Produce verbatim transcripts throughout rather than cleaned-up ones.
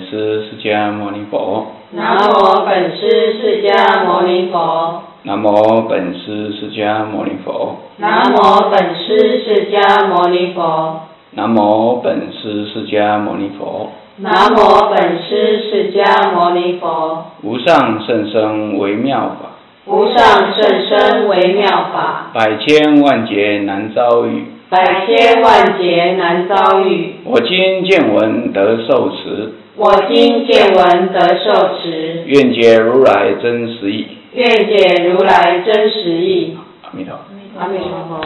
师释迦牟尼佛。 南无本师释迦牟尼佛。 南无本师释迦牟尼佛。 南无本师释迦牟尼佛。 南无本师释迦牟尼佛。 南无本师释迦牟尼佛。 无上甚深微妙法。 无上甚深微妙法。 百千万劫难遭遇。 百千万劫难遭遇。 我今见闻得受持。 我今见闻得受持。 愿解如来真实义。 愿解如来真实义。 阿弥陀佛。 阿弥陀佛。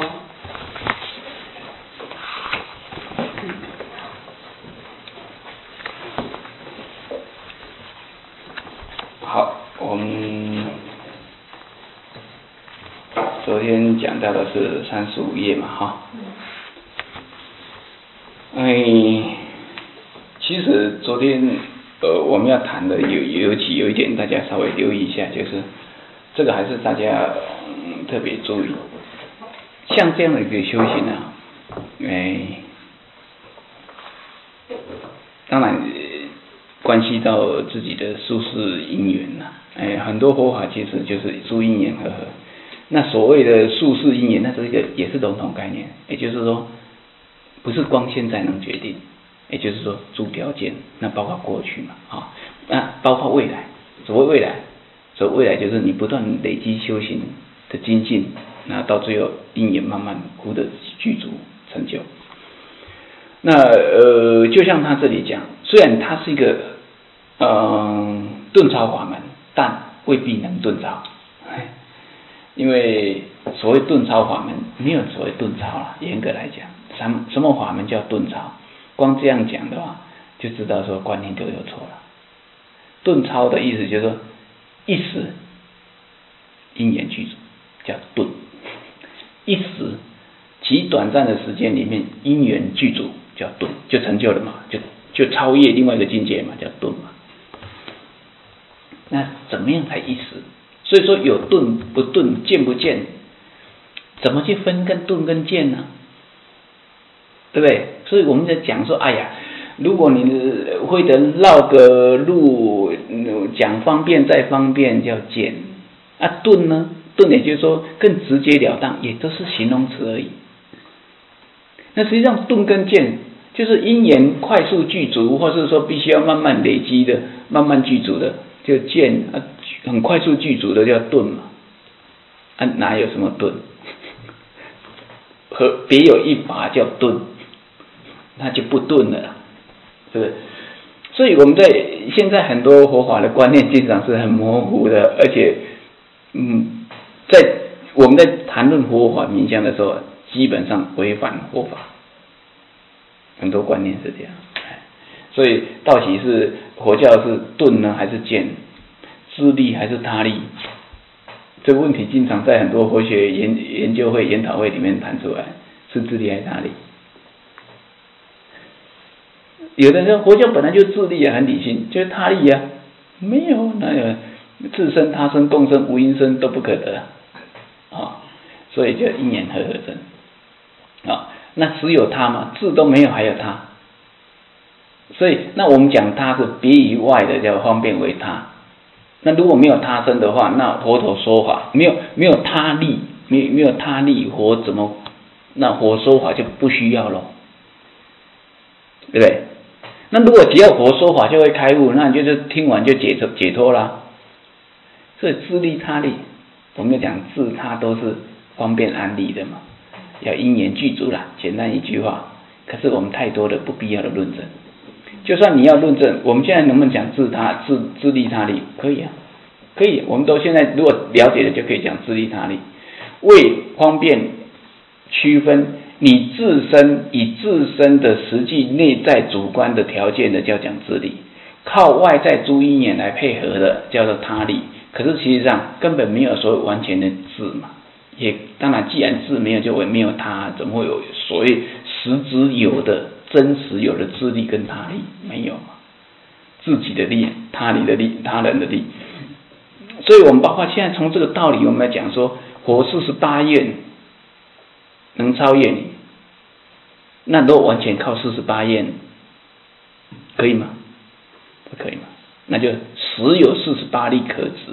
好，我们昨天讲到的是三十五页嘛，哈。哎，其实昨天呃我们要谈的有尤其有一点，大家稍微留意一下，就是这个还是大家、嗯、特别注意，像这样的一个修行啊，哎，当然。关系到自己的宿世因缘呐、啊，哎，很多佛法其实就是诸因缘和合。那所谓的宿世因缘，那是一个也是笼统概念，也就是说，不是光现在能决定，也就是说诸条件，那包括过去嘛，啊、哦，那包括未来。所谓未来，所谓未来就是你不断累积修行的精进，那到最后因缘慢慢苦的具足成就。那呃，就像他这里讲，虽然它是一个嗯、呃、顿超法门，但未必能顿超，因为所谓顿超法门，没有所谓顿超了。严格来讲，什么什么法门叫顿超？光这样讲的话，就知道说观念就有错了。顿超的意思就是说，一时因缘具足叫顿，一时极短暂的时间里面因缘具足。叫顿，就成就了嘛，就就超越另外一个境界嘛，叫顿嘛。那怎么样才一时？所以说有顿不顿，见不见，怎么去分跟顿跟见呢？对不对？所以我们在讲说，哎呀，如果你会得绕个路，讲方便再方便叫见啊，顿呢？顿也就是说更直截了当，也都是形容词而已。那实际上顿跟见就是因缘快速具足，或是说必须要慢慢累积的、慢慢具足的，就见啊，很快速具足的叫顿嘛。啊，哪有什么顿？和别有一法叫顿，那就不顿了，是不是？所以我们在现在很多佛法的观念经常是很模糊的，而且，嗯，在我们在谈论佛法名相的时候，基本上违反佛法。很多观念是这样，所以到底是佛教是顿呢，还是见？自利还是他利？这个问题经常在很多佛学研研究会、研讨会里面谈出来，是自利还是他利？有的人说佛教本来就自利啊，很理性，就是他利啊，没有，哪有自生、他生、共生、无因生都不可得啊、哦，所以就因缘和合生啊。哦，那只有他嘛，自都没有，还有他，所以那我们讲他是别于外的，叫方便为他。那如果没有他生的话，那佛陀说法没有没有他力，没有没有他力，佛怎么那佛说法就不需要咯，对不对？那如果只要佛说法就会开悟，那你就是听完就解脱解脱啦。所以自利他利，我们讲自他都是方便安利的嘛。要因缘具足啦，简单一句话。可是我们太多的不必要的论证，就算你要论证，我们现在能不能讲自他自自利他利？可以啊，可以。我们都现在如果了解了，就可以讲自利他利。为方便区分你自身以自身的实际内在主观的条件的，叫讲自利；靠外在诸因缘来配合的，叫做他利。可是实际上根本没有所谓完全的自嘛。也当然，既然自没有，就没有他，怎么会有所谓实质有的、真实有的自利跟他利？没有嘛，自己的利、他利的利、他人的利。所以我们包括现在从这个道理，我们来讲说，佛四十八愿能超越你，那如果完全靠四十八愿，可以吗？ 不可以嘛？那就十有四十八力可执。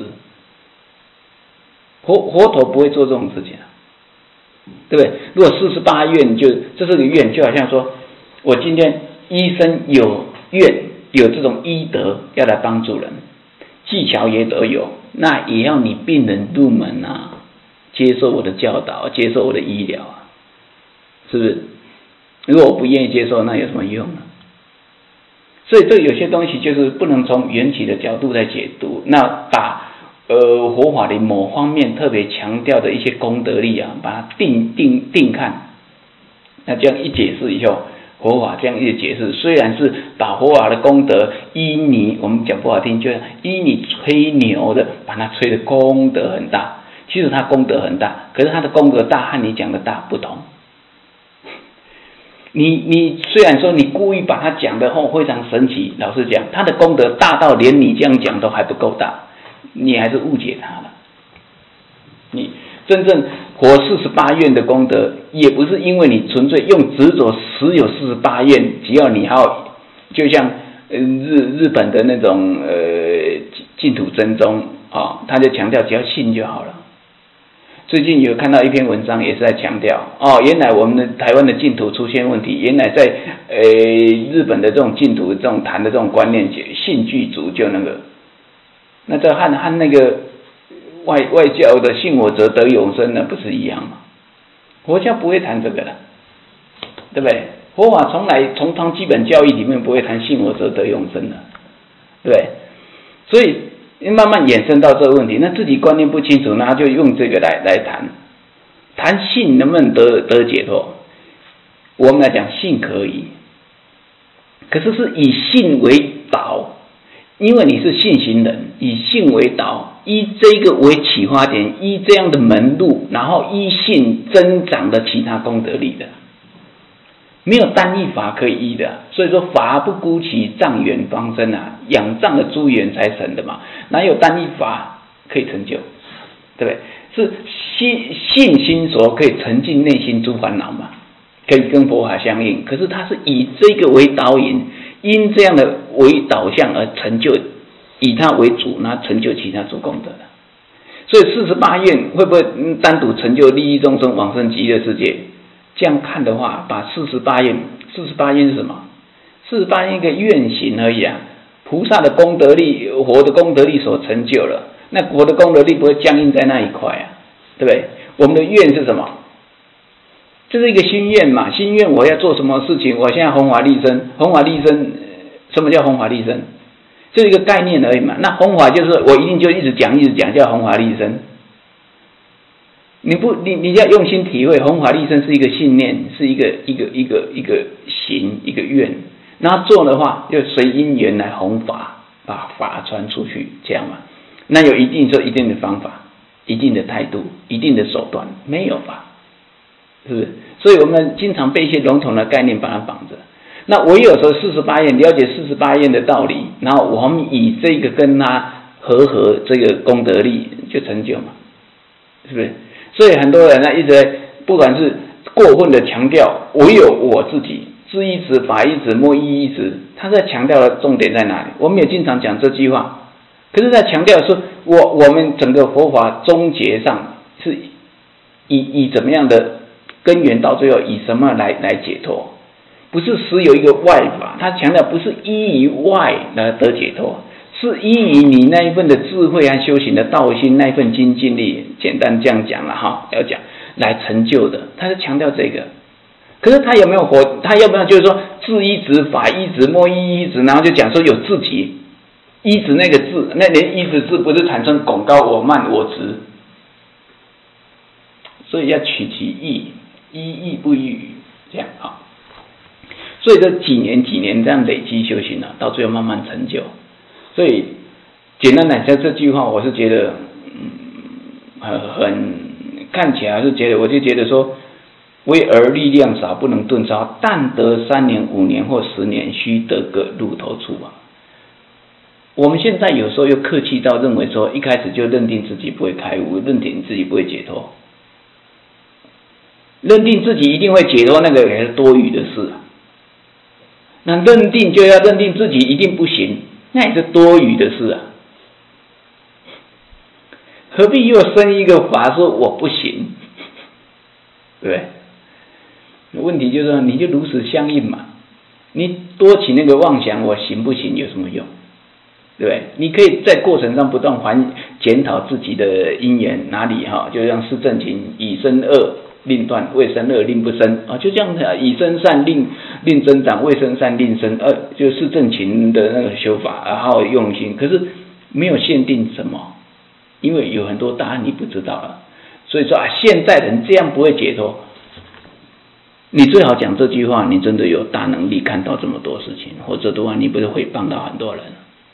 佛佛陀不会做这种事情啊，对不对？如果四十八愿，就这是个愿，就好像说我今天医生有愿，有这种医德要来帮助人，技巧也都有，那也要你病人入门啊，接受我的教导，接受我的医疗啊，是不是？如果我不愿意接受，那有什么用呢？所以这有些东西就是不能从缘起的角度来解读，那把呃佛法的某方面特别强调的一些功德力啊，把它定定定看，那这样一解释以后，佛法这样一解释，虽然是把佛法的功德依你，我们讲不好听，就是依你吹牛的，把它吹的功德很大，其实它功德很大，可是它的功德大和你讲的大不同。你你虽然说你故意把它讲的后非常神奇，老实讲，它的功德大到连你这样讲都还不够大，你还是误解它了。你真正活四十八愿的功德，也不是因为你纯粹用执着十有四十八愿，只要你要，就像日日本的那种呃净土真宗啊、哦，他就强调只要信就好了。最近有看到一篇文章，也是在强调哦，原来我们的台湾的净土出现问题，原来在呃日本的这种净土这种谈的这种观念，信具足就那个，那这和和那个外外教的信我则得永生呢，不是一样吗？佛教不会谈这个的，对不对？佛法从来从当基本教义里面不会谈信我则得永生的，对不对？所以慢慢衍生到这个问题，那自己观念不清楚，那就用这个来来谈，谈信能不能得得解脱？我们来讲信可以，可是是以信为导，因为你是信行人，以信为导，依这个为启发点，依这样的门路，然后依信增长的其他功德力的，没有单一法可以依的。所以说法不孤其藏源方生啊，仰仗的诸缘才成的嘛，哪有单一法可以成就，对不对？是信信心所可以沉浸内心诸烦恼嘛，可以跟佛法相应，可是它是以这个为导引，因这样的为导向而成就，以它为主，那成就其他诸功德的。所以四十八愿会不会单独成就利益众生往生极乐世界？这样看的话，把四十八愿，四十八愿是什么？四十八愿一个愿行而已啊。菩萨的功德力，佛的功德力所成就了，那佛的功德力不会僵硬在那一块啊，对不对？我们的愿是什么？这是一个心愿嘛，心愿我要做什么事情，我现在弘法利生，弘法利生，什么叫弘法利生？就是一个概念而已嘛。那弘法就是我一定就一直讲一直讲，叫弘法利生。你不，你你要用心体会，弘法利生是一个信念，是一个一个一个一个行，一个愿。然后做的话，就随因缘来弘法，把法传出去，这样嘛。那有一定说一定的方法，一定的态度，一定的手段，没有吧？是不是？所以我们经常被一些笼统的概念把它绑着。那我有时候四十八愿，了解四十八愿的道理，然后我们以这个跟他和合这个功德力，就成就嘛，是不是？所以很多人呢一直在，不管是过分的强调唯有我自己，知一指、法一指、莫依一指，他在强调的重点在哪里？我们也经常讲这句话，可是在强调说，我我们整个佛法终结上是以以怎么样的根源，到最后以什么来来解脱？不是实有一个外法，他强调不是依于外来得解脱，是依于你那一份的智慧和修行的道心，那一份精进力，简单这样讲了哈，要讲来成就的，他是强调这个。可是他有没有活？他要不要就是说智一指、法一指、莫依一指，然后就讲说有自己一指那个字，那连一指字不是产生拱高我慢我直，所以要取其意，依义不依语，这样啊。所以这几年几年这样累积修行了、啊，到最后慢慢成就。所以简单来说，这句话我是觉得，嗯，很很看起来是觉得，我就觉得说，为儿力量少，不能顿超，但得三年、五年或十年，须得个路头处啊。我们现在有时候又客气到认为说，一开始就认定自己不会开悟，认定自己不会解脱，认定自己一定会解脱，那个也是多余的事啊。那认定就要认定自己一定不行， 那也是多余的事啊。何必又生一个法说我不行，对不对？问题就是说，你就如实相应嘛。你多起那个妄想，我行不行有什么用？对不对？你可以在过程上不断还检讨自己的因缘哪里哈，就像施正勤以生恶令断，未生恶令不生啊，就这样的以生善令令增长，未生善令生恶，就是施正勤的那个修法，然后用心，可是没有限定什么，因为有很多答案你不知道了，所以说啊，现代人这样不会解脱。你最好讲这句话，你真的有大能力看到这么多事情，或者的话，你不是会帮到很多人。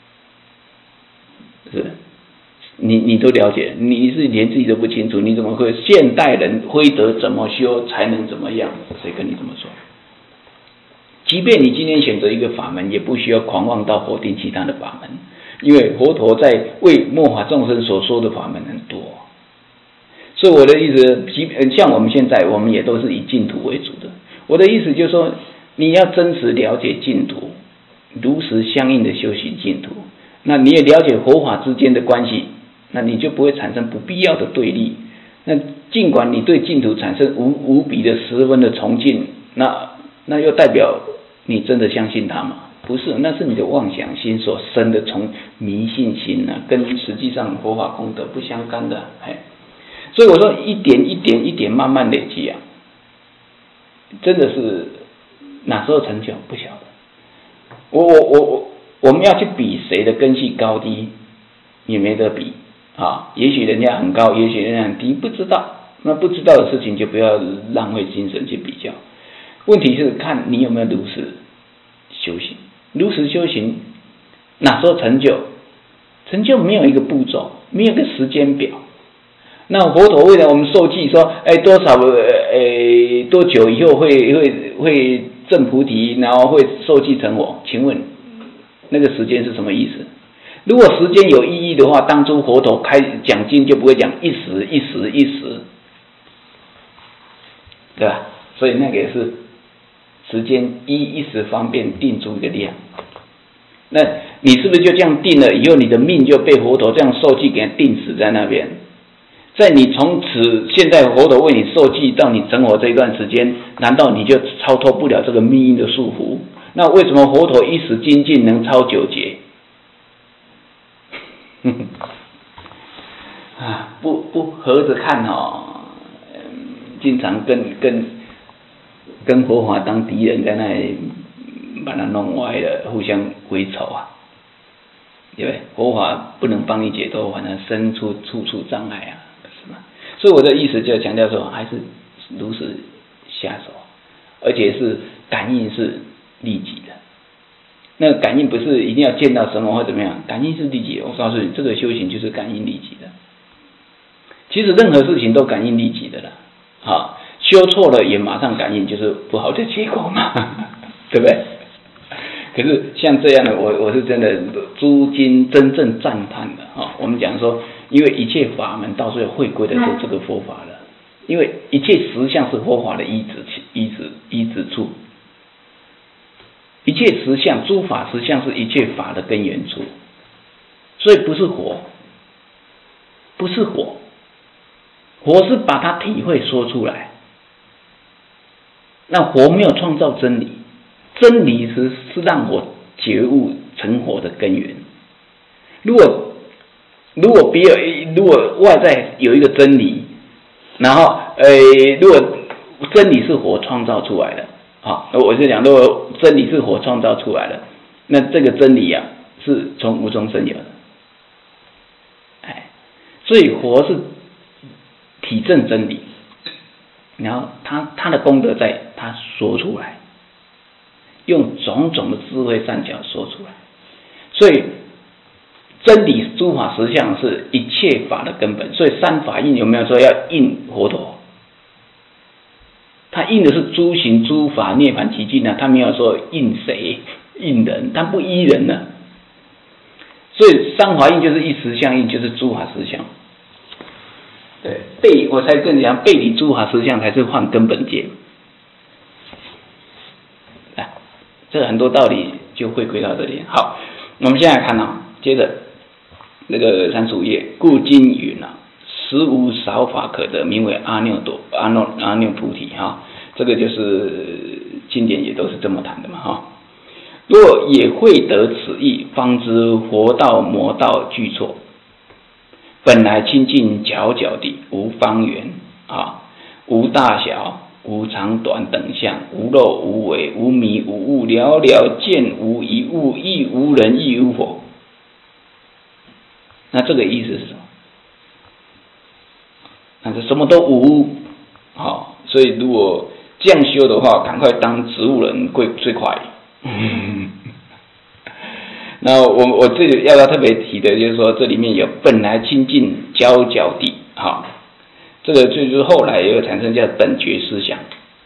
是，你你都了解，你是连自己都不清楚，你怎么会现代人非得怎么修才能怎么样？谁跟你这么说？即便你今天选择一个法门，也不需要狂妄到否定其他的法门，因为佛陀在为末法众生所说的法门很多。所以我的意思，像我们现在，我们也都是以净土为主的。我的意思就是说，你要真实了解净土，如实相应的修行净土，那你也了解佛法之间的关系，那你就不会产生不必要的对立。那尽管你对净土产生无无比的十分的崇敬，那那又代表你真的相信它吗？不是，那是你的妄想心所生的从迷信心啊，跟实际上佛法功德不相干的，哎。所以我说一点一点一点慢慢累积啊，真的是哪时候成就不晓得。我我我我我们要去比谁的根系高低，也没得比啊。也许人家很高，也许人家很低，不知道。那不知道的事情就不要浪费精神去比较。问题是看你有没有如实修行，如实修行哪时候成就？成就没有一个步骤，没有一个时间表。那佛陀为了我们受记说，哎，多少呃多久以后会会会证菩提，然后会受记成佛？请问那个时间是什么意思？如果时间有意义的话，当初佛陀开讲经就不会讲一时一时一时，对吧？所以那个也是时间依一时方便定出一个量。那你是不是就这样定了？以后你的命就被佛陀这样受记给他定死在那边？在你从此现在佛陀为你受记到你成佛这一段时间，难道你就超脱不了这个命运的束缚？那为什么佛陀一时精进能超九劫？啊，不不合着看哦，嗯，经常跟跟跟佛法当敌人，在那里把它弄歪了，互相为仇啊，对不对？佛法不能帮你解脱，反而生出处处障碍啊。所以我的意思就强调说，还是如实下手，而且是感应是立即的。那个感应不是一定要见到什么或怎么样，感应是立即的。我告诉你，这个修行就是感应立即的。其实任何事情都感应立即的了，啊，修错了也马上感应，就是不好的结果嘛，对不对？可是像这样的，我我是真的诸经真正赞叹的啊。我们讲说，因为一切法门到最后回归的是这个佛法了，因为一切实相是佛法的依止依止依止处，一切实相诸法实相是一切法的根源处，所以不是火，不是火，火是把它体会说出来，那火没有创造真理。真理是是让我觉悟成佛的根源。如果如果别有如果外在有一个真理，然后呃，如果真理是火创造出来的，好，我是讲，如果真理是火创造出来的，那这个真理啊是从无中生有的，哎，所以火是体证真理，然后他他的功德在他说出来。用种种的智慧善巧说出来，所以真理诸法实相是一切法的根本。所以三法印有没有说要印佛陀？他印的是诸行诸法涅槃寂静啊，他没有说印谁印人，他不依人呢、啊。所以三法印就是一实相印，就是诸法实相。对，背我才跟你讲，背离诸法实相才是换根本戒。这很多道理就会归到这里。好， 我们现在看啊，接着那个三十五页，故今云啊，实无少法可得，名为阿耨多阿耨阿耨菩提哈。这个就是经典也都是这么谈的嘛哈。若也会得此意，方知佛道魔道俱错。本来清净皎皎地，无方圆啊，无大小，无长短等相，无漏无为，无迷无悟，了了见无一物，亦无人亦无佛。那这个意思是什么？那是什么都无，好，所以如果这样修的话，赶快当植物人会最快。那我我这里要要特别提的就是说，这里面有本来清净皎皎地，好，这个就是后来也有产生叫本觉思想。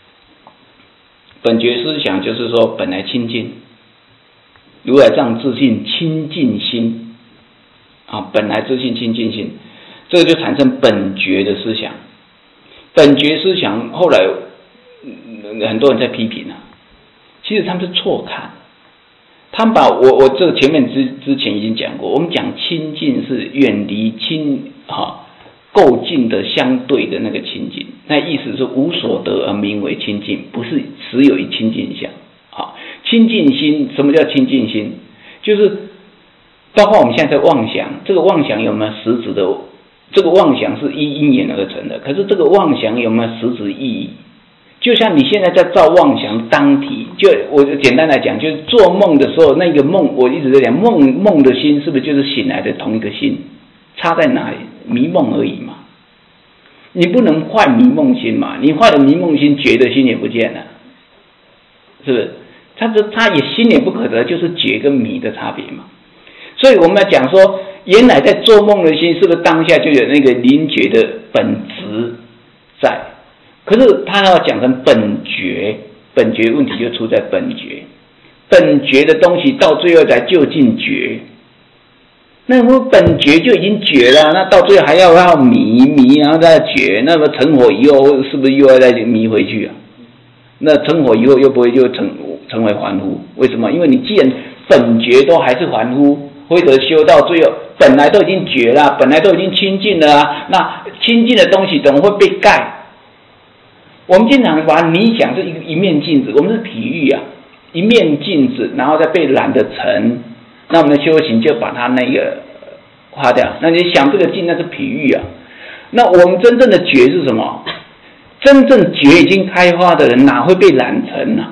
本觉思想就是说本来清净，如来藏自性清净心啊，本来自性清净心，这个就产生本觉的思想。本觉思想后来、嗯、很多人在批评啊，其实他们是错看。他们把我我这个前面之之前已经讲过，我们讲清净是远离清哈够近的相对的那个清净，那意思是无所得而名为清净，不是只有一清净相。好，清净心，什么叫清净心？就是包括我们现在在妄想，这个妄想有没有实质的？这个妄想是依因缘而成的，可是这个妄想有没有实质意义？就像你现在在造妄想当体，就我简单来讲，就是做梦的时候，那个梦我一直在讲，梦梦的心是不是就是醒来的同一个心？差在哪里？迷梦而已嘛。你不能坏迷梦心嘛，你坏了迷梦心，觉的心也不见了，是不是？它这它也心也不可得，就是觉跟迷的差别嘛。所以我们要讲说，原来在做梦的心，是不是当下就有那个灵觉的本质在？可是他要讲成本觉，本觉问题就出在本觉，本觉的东西到最后才就近觉。那么本觉就已经觉了，那到最后还要要迷迷，然后再觉，那么成火以后是不是又要再迷回去啊？那成火以后又不会就成成为凡夫？为什么？因为你既然本觉都还是凡夫，或者修到最后本来都已经觉了，本来都已经清净了啊，那清净的东西怎么会被盖？我们经常把你想是一个一面镜子，我们是比喻啊，一面镜子，然后再被染的尘，那我们的修行就把它那个花掉。那你想这个镜那是比喻啊，那我们真正的觉是什么？真正觉已经开花的人哪会被染尘呢、啊？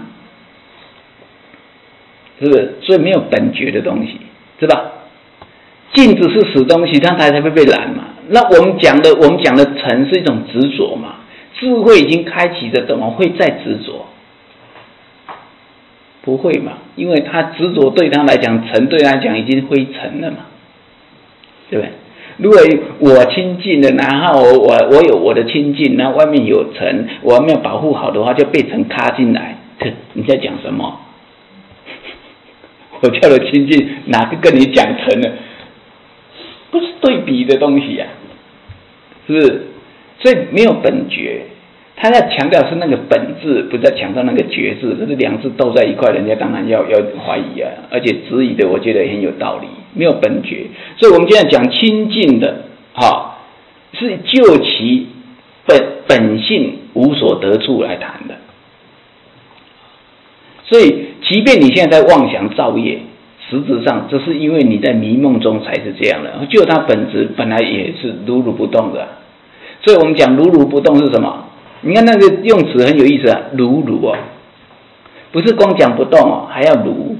是不是？所以没有本觉的东西，是吧？镜子是死东西，它才会被染嘛。那我们讲的我们讲的尘是一种执着嘛。智慧已经开启的，怎么会再执着？不会嘛，因为他执着对他来讲，尘对他来讲已经灰尘了嘛，对不对？如果我清净了，然后我我我有我的清净，然后外面有尘，我没有保护好的话，就被尘卡进来。你在讲什么？我叫了清净，哪个跟你讲尘了？不是对比的东西呀、啊，是不是？所以没有本觉，他要强调是那个本质，不是强调那个觉字，这是两字斗在一块，人家当然要要怀疑啊，而且质疑的，我觉得也很有道理。没有本觉，所以我们现在讲清净的，哈，是就其本本性无所得处来谈的。所以，即便你现在在妄想造业，实质上这是因为你在迷梦中才是这样的，就它本质本来也是如如不动的、啊。所以我们讲如如不动是什么？你看那个用词很有意思啊，如如哦，不是光讲不动哦，还要如，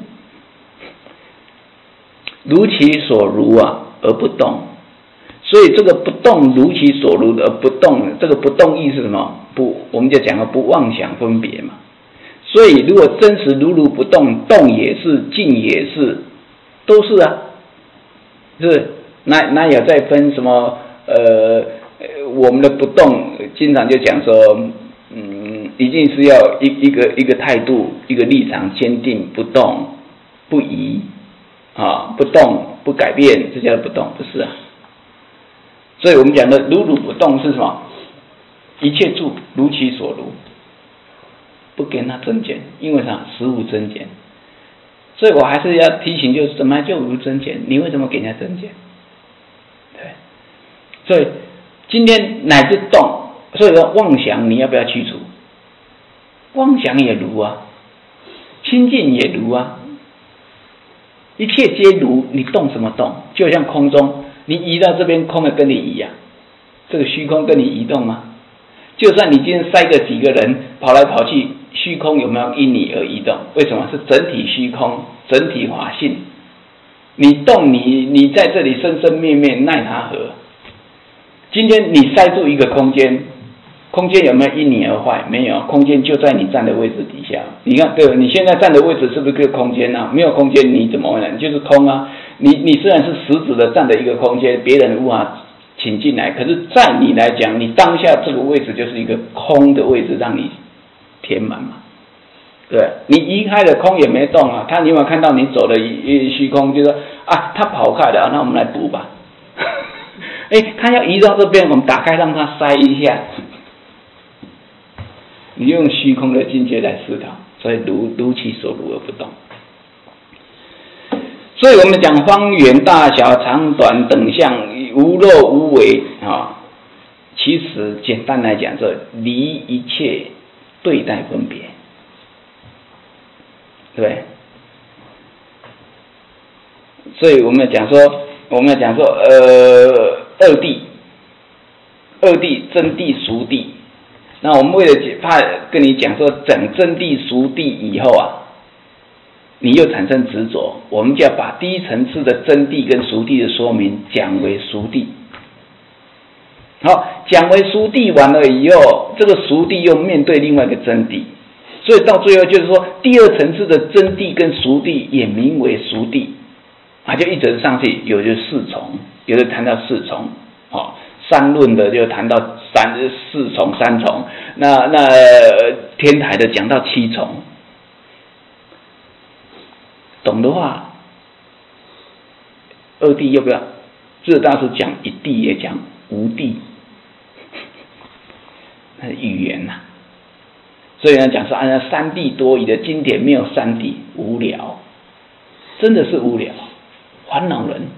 如其所如啊而不动。所以这个不动如其所如而不动，这个不动意是什么？不，我们就讲了不妄想分别嘛。所以如果真实如如不动，动也是，静也是，都是啊，是不是？哪哪有再分什么呃？我们的不动，经常就讲说，嗯，一定是要一一个一个态度，一个立场坚定，不动不移啊，不动不改变，这叫不动，不是啊。所以我们讲的如如不动是什么？一切住如其所如，不给它增减，因为啥？实无增减。 所以我还是要提醒，就是什么叫无真见？你为什么给人家真见？对，所以今天乃至动，所以说妄想你要不要去除？妄想也如啊，清净也如啊，一切皆如。你动什么动？就像空中，你移到这边，空的跟你一样，这个虚空跟你移动吗？就算你今天塞个几个人跑来跑去，虚空有没有因你而移动？为什么？是整体虚空，整体法性。你动你你在这里生生灭灭，奈他何？今天你塞住一个空间，空间有没有因你而坏？没有，空间就在你站的位置底下。你看，对，你现在站的位置是不是个空间啊？没有空间你怎么会呢？你就是空啊。你你虽然是实质的站的一个空间，别人无法请进来，可是在你来讲，你当下这个位置就是一个空的位置，让你填满嘛。对，你移开了，空也没动啊。他你有没有看到你走的一虚空？就说啊，他跑开了，那我们来补吧。哎，他要移到这边，我们打开让他塞一下。你用虚空的境界来思考，所以如如其所如而不动。所以我们讲方圆、大小、长短等相，无漏无为啊。其实简单来讲，这离一切对待分别，对不对？所以我们讲说，我们讲说，呃，二谛，二谛真谛、俗谛。那我们为了怕跟你讲说，整真谛、俗谛以后啊，你又产生执着，我们就要把第一层次的真谛跟俗谛的说明讲为俗谛。好，讲为俗谛完了以后，这个俗谛又面对另外一个真谛，所以到最后就是说，第二层次的真谛跟俗谛也名为俗谛，啊，就一直上去，有的四重，有的谈到四重，哦，三论的就谈到三四重、三重，那那天台的讲到七重，懂的话，二谛要不要？这大师讲一谛也讲无谛，那是语言呐、啊。所以呢，讲说啊，三谛多疑的经典没有三谛，无聊，真的是无聊，烦恼人。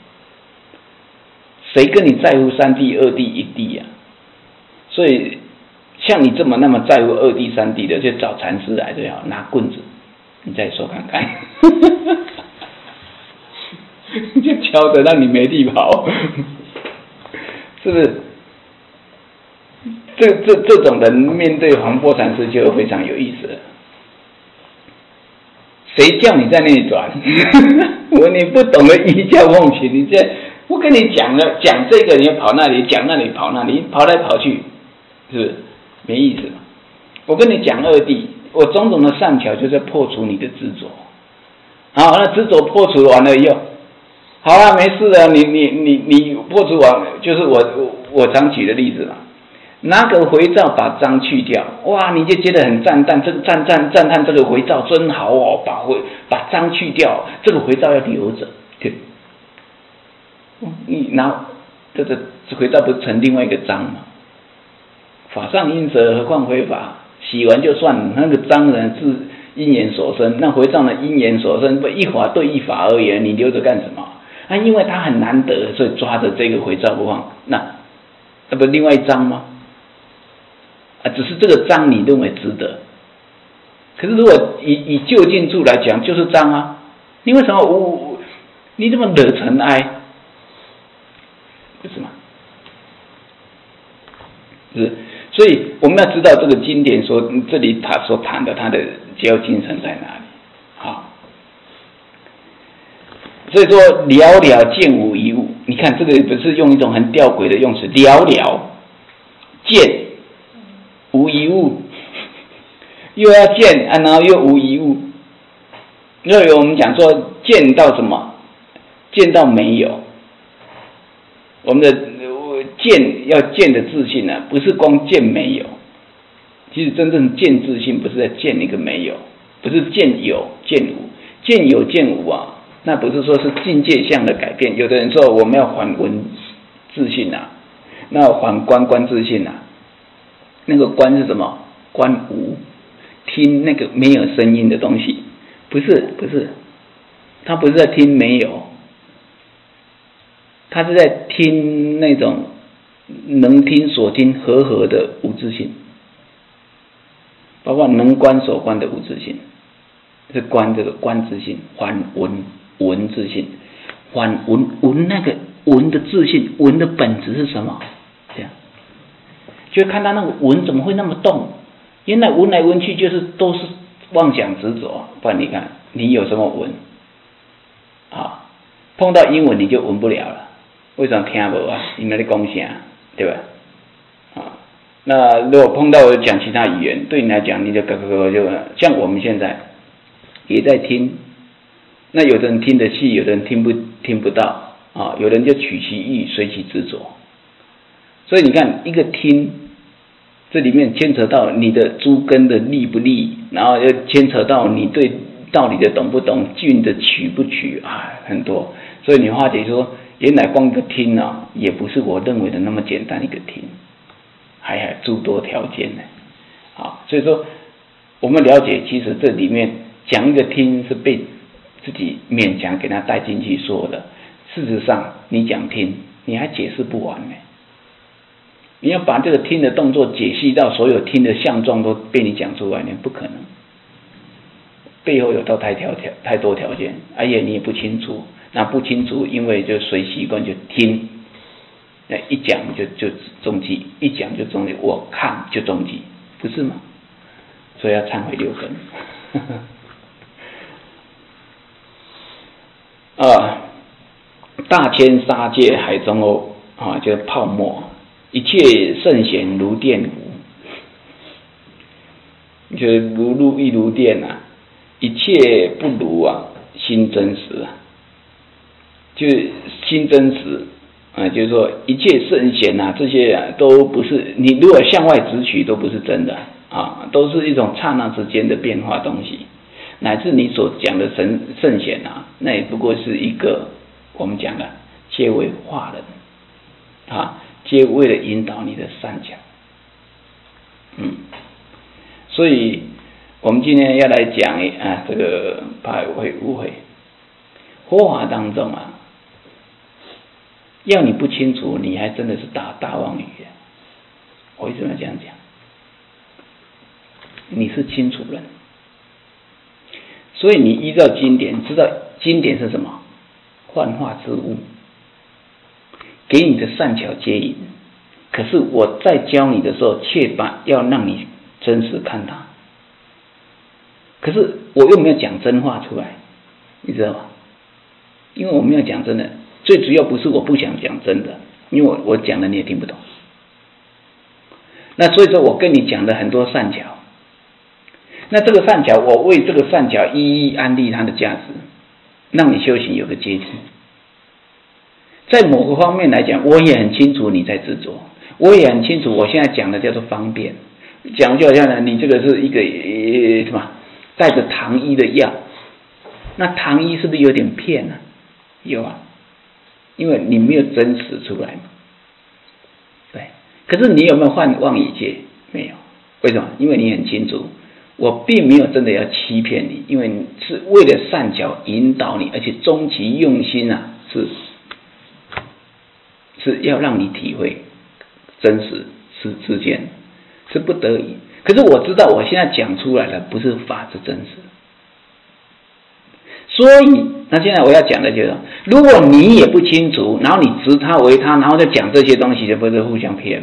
谁跟你在乎三谛、二谛、一谛呀、啊？所以像你这么那么在乎二谛、三谛的，就找禅师来最好，拿棍子，你再说看看。就敲得让你没地跑，是不是？这这这种人面对黄波禅师就非常有意思了。谁叫你在那里转？我你不懂得依教奉行，你这我跟你讲了，讲这个你要跑那里，讲那里跑那里，跑来跑去，是不是没意思嘛？我跟你讲二谛，我种种的善巧就在破除你的执着。好，那执着破除完了以后。好了，没事了，你你你你破除完，就是我我我常举的例子嘛，拿个回照把章去掉，哇，你就觉得很赞叹，这个赞赞赞叹这个回照真好哦，把回把章去掉，这个回照要留着，对，你拿这个回照不是成另外一个章吗？法上因舍，何况非法？洗完就算，那个章呢是因缘所生，那回照呢因缘所生，不一法对一法而言，你留着干什么？啊，因为它很难得，所以抓着这个回照不放。那那不另外一章吗？啊，只是这个章你认为值得。可是如果以以就近处来讲，就是章啊。你为什么无？你怎么惹尘埃？不是吗？是，所以我们要知道这个经典说，这里他所谈的他的结构精神在哪里？好。所以说了了见无一物，你看这个不是用一种很吊诡的用词，了了见无一物，又要见啊，然后又无一物。所以我们讲说见到什么？见到没有。我们的见要见的自信呢、啊，不是光见没有，其实真正见自信不是在见一个没有，不是见有见无，见有见无啊。那不是说是境界相的改变，有的人说我们要还闻自信啊，那还观观自信啊，那个观是什么？观无，听那个没有声音的东西，不是不是， 他不是在听没有，他是在听那种能听所听和合的无自性，包括能观所观的无自性，是观这个观自性，还闻闻自性，还闻闻那个闻的自性，闻的本质是什么？这样，就会看到那个闻怎么会那么动？原来闻来闻去就是都是妄想执着，不然你看你有什么闻？啊，碰到英文你就闻不了了，为什么听不啊？因为你讲啥，对吧？啊，那如果碰到讲其他语言，对你来讲你就咯咯咯就像我们现在也在听，那有的人听得细，有的人听不听不到啊，有人就取其意随其执着，所以你看一个听，这里面牵扯到你的诸根的利不利，然后又牵扯到你对道理的懂不懂，境的取不取啊，很多。所以你化解说，原来光一个听啊，也不是我认为的那么简单一个听，还有诸多条件呢。好，所以说我们了解，其实这里面讲一个听是被自己勉强给他带进去说的。事实上，你讲听，你还解释不完呢。你要把这个听的动作解析到所有听的相状都被你讲出来，你不可能。背后有到太条条太多条件，而且你也不清楚，那不清楚，因为就随习惯就听，那一讲就就中计，一讲就中计，我看就中计，不是吗？所以要忏悔六根。啊，大千沙界海中欧啊，就是泡沫，一切圣贤如电炉，就是如露亦如电啊。一切不如啊，心真实啊，就是心真实啊，就是说一切圣贤啊，这些啊都不是，你如果向外直取都不是真的啊，都是一种刹那之间的变化东西，乃至你所讲的神圣贤啊，那也不过是一个我们讲的皆为化人啊，皆为了引导你的善巧，嗯，所以。我们今天要来讲啊，这个怕会误会，佛法当中啊，要你不清楚，你还真的是打大妄语。我为什么要这样讲？你是清楚人，所以你依照经典，知道经典是什么？幻化之物，给你的善巧接引。可是我在教你的时候，却把要让你真实看它。可是我又没有讲真话出来，你知道吗？因为我没有讲真的，最主要不是我不想讲真的，因为我我讲的你也听不懂。那所以说我跟你讲的很多善巧，那这个善巧，我为这个善巧一一安利它的价值，让你修行有个阶梯。在某个方面来讲，我也很清楚你在执着，我也很清楚我现在讲的叫做方便，讲就好像呢，你这个是一个呃什么？带着糖衣的药，那糖衣是不是有点骗呢、啊？有啊，因为你没有真实出来嘛。对，可是你有没有幻妄以戒？没有，为什么？因为你很清楚，我并没有真的要欺骗你，因为是为了善巧引导你，而且终其用心啊，是是要让你体会真实是之间是不得已。可是我知道我现在讲出来的不是法是真实，所以那现在我要讲的就是，如果你也不清楚，然后你执他为他，然后再讲这些东西，就不是互相骗，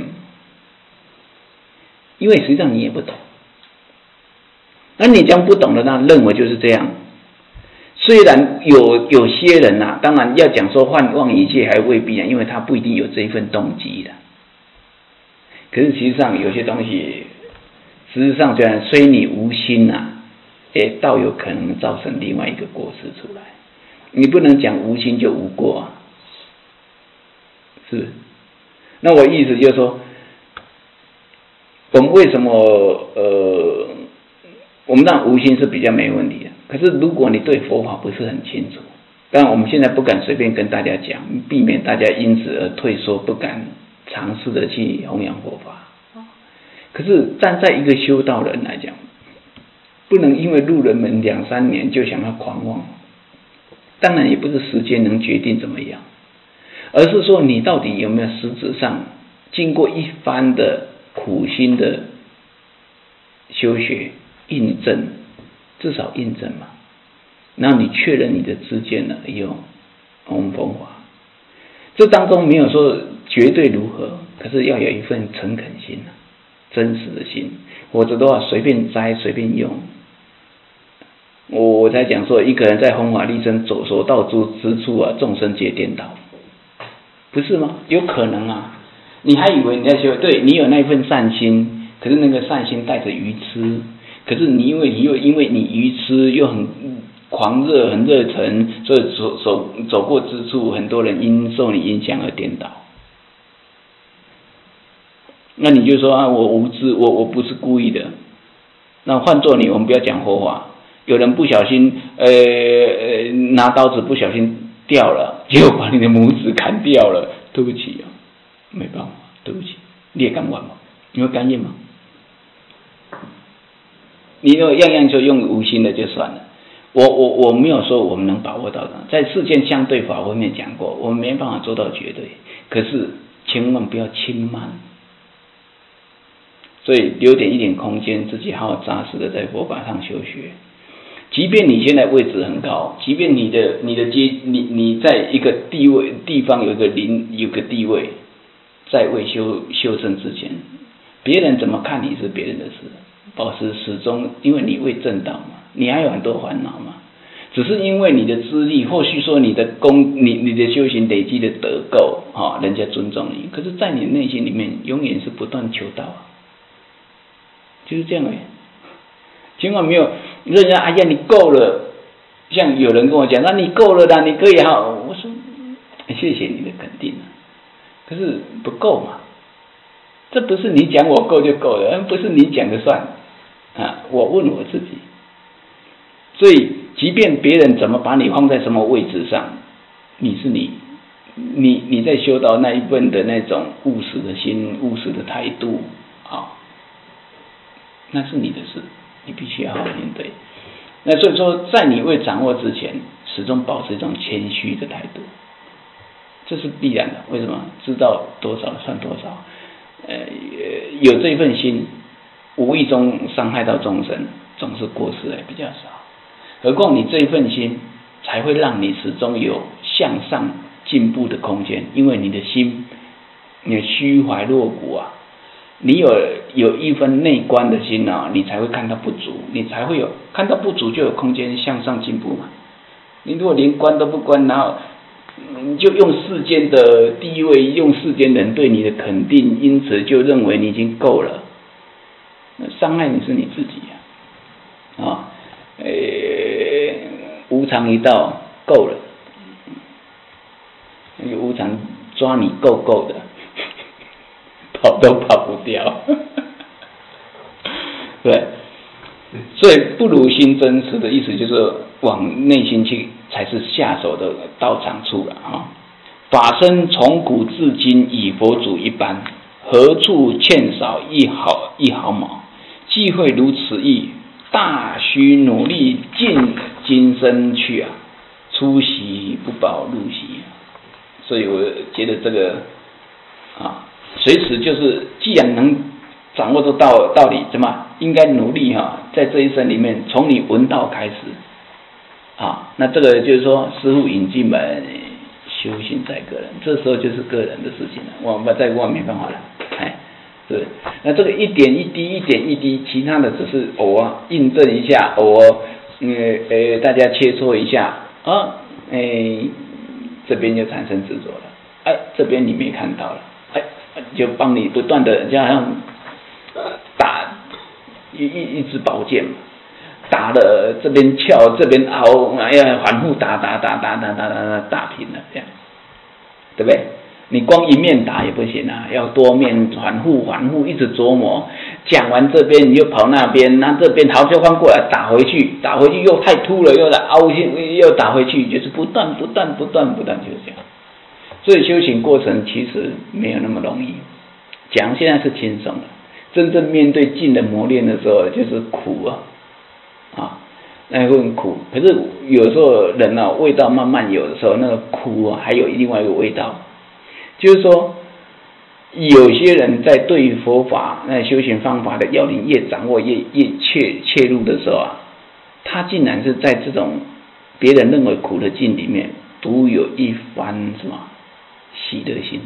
因为实际上你也不懂，那你将不懂的那认为就是这样。虽然有有些人啊，当然要讲说幻妄一切还未必啊，因为他不一定有这一份动机的。可是实际上有些东西。事实上，虽然虽你无心啊，也倒有可能造成另外一个过失出来。你不能讲无心就无过啊，是不是？那我意思就是说，我们为什么呃，我们让无心是比较没问题的。可是如果你对佛法不是很清楚，当然我们现在不敢随便跟大家讲，避免大家因此而退缩，不敢尝试的去弘扬佛法。可是站在一个修道人来讲，不能因为入了门两三年就想要狂妄， 当然也不是时间能决定怎么样，而是说你到底有没有实质上经过一番的苦心的修学印证，至少印证嘛，然后你确认你的知见了，有我们风华，这当中没有说绝对如何，可是要有一份诚恳心，真实的心，否则的话随便摘随便用。我我才讲说，一个人在风华立身走所到之处啊，众生皆颠倒，不是吗？有可能啊，你还以为你在修，对你有那份善心，可是那个善心带着愚痴，可是你因为你又因为你愚痴又很狂热很热忱，所以走走走过之处，很多人因受你影响而颠倒。那你就说啊，我无知，我我不是故意的。那换做你，我们不要讲佛法，有人不小心，呃呃，拿刀子不小心掉了，结果把你的拇指砍掉了，对不起啊，没办法，对不起，你也敢玩吗？你会甘愿吗？你如果样样就用无心的就算了。我我我没有说我们能把握到的，在世间相对法方面讲过，我们没办法做到绝对，可是千万不要轻慢。所以留点一点空间，自己好好扎实的在佛法上修学。即便你现在位置很高，即便你的你的阶你你在一个地位地方有一个临有个地位，在未修修正之前，别人怎么看你是别人的事，保持始终，因为你未正道嘛，你还有很多烦恼嘛。只是因为你的资历，或许说你的功，你你的修行累积的德够，哈、哦，人家尊重你。可是，在你内心里面，永远是不断求道啊。就是这样哎，千万没有人家哎呀你够了，像有人跟我讲，那你够了啦，你可以好，我说谢谢你的肯定啊，可是不够嘛，这不是你讲我够就够了，不是你讲的算啊，我问我自己，所以即便别人怎么把你放在什么位置上，你是你，你你在修到那一份的那种务实的心，务实的态度啊。那是你的事，你必须要好好面对。那所以说，在你未掌握之前，始终保持一种谦虚的态度，这是必然的。为什么？知道多少算多少。呃，有这份心，无意中伤害到众生，总是过失还比较少。何况你这一份心，才会让你始终有向上进步的空间，因为你的心，你的虚怀若谷啊。你有有一分内观的心啊，你才会看到不足，你才会有看到不足就有空间向上进步嘛。你如果连观都不观，然后你就用世间的地位，用世间人对你的肯定，因此就认为你已经够了，那伤害你是你自己啊！啊，呃，无常一到，够了，那个无常抓你够够的。跑都跑不掉，对，所以不如心真实的意思就是往内心去才是下手的道场处了啊！法身从古至今以佛祖一般，何处欠少一毫一毫毛？既会如此意，大须努力尽今生去啊！出席不保入席，所以我觉得这个啊。随时就是，既然能掌握这道道理，怎么应该努力哈、啊，在这一生里面，从你闻道开始，啊，那这个就是说，师父引进门，修行在个人，这时候就是个人的事情了，我们再问没办法了，哎，对，那这个一点一滴，一点一滴，其他的只是偶尔印证一下，偶尔呃呃大家切磋一下啊，哎，这边就产生执着了，哎，这边你没看到了。就帮你不断的，就好像打一一一支宝剑，打了这边撬，这边凹，哎呀，反复打打打打打打打打平了，这样，对不对？你光一面打也不行啊，要多面反复反复一直琢磨。讲完这边你又跑那边，那这边好就换过来打回去，打回去又太突了，又来凹陷，又打回去，就是不断不断不断不断就是这样。所以修行过程其实没有那么容易，讲现在是轻松的，真正面对尽的磨练的时候就是苦啊，啊， 那会很苦。可是有时候人啊，味道慢慢有的时候，那个苦啊，还有另外一个味道，就是说，有些人在对于佛法那修行方法的要领越掌握越越切切入的时候啊，他竟然是在这种别人认为苦的境里面，独有一番什么喜乐心。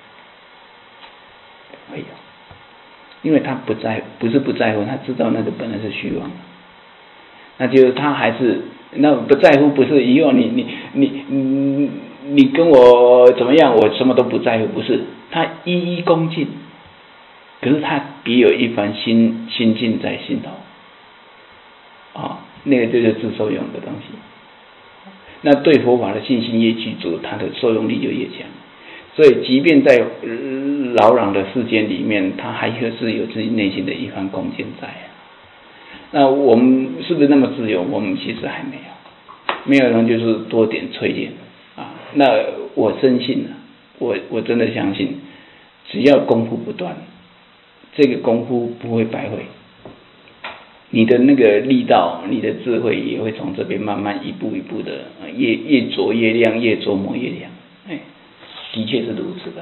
哎呦，因为他不在，不是不在乎，他知道那个本来是虚妄的，那就是他还是那不在乎，不是以后你你你你你跟我怎么样，我什么都不在乎，不是，他一一恭敬，可是他别有一番心心境在心头，啊、哦，那个就是自受用的东西。那对佛法的信心越具足，他的受用力就越强。所以，即便在扰攘的世间里面，他还是有自己内心的一番恭敬在啊。那我们是不是那么自由？我们其实还没有，没有人就是多点淬炼啊。那我深信啊，我我真的相信，只要功夫不断，这个功夫不会白费。你的那个力道，你的智慧也会从这边慢慢一步一步的，越越琢越亮，越琢磨越亮。哎。的确是如此的。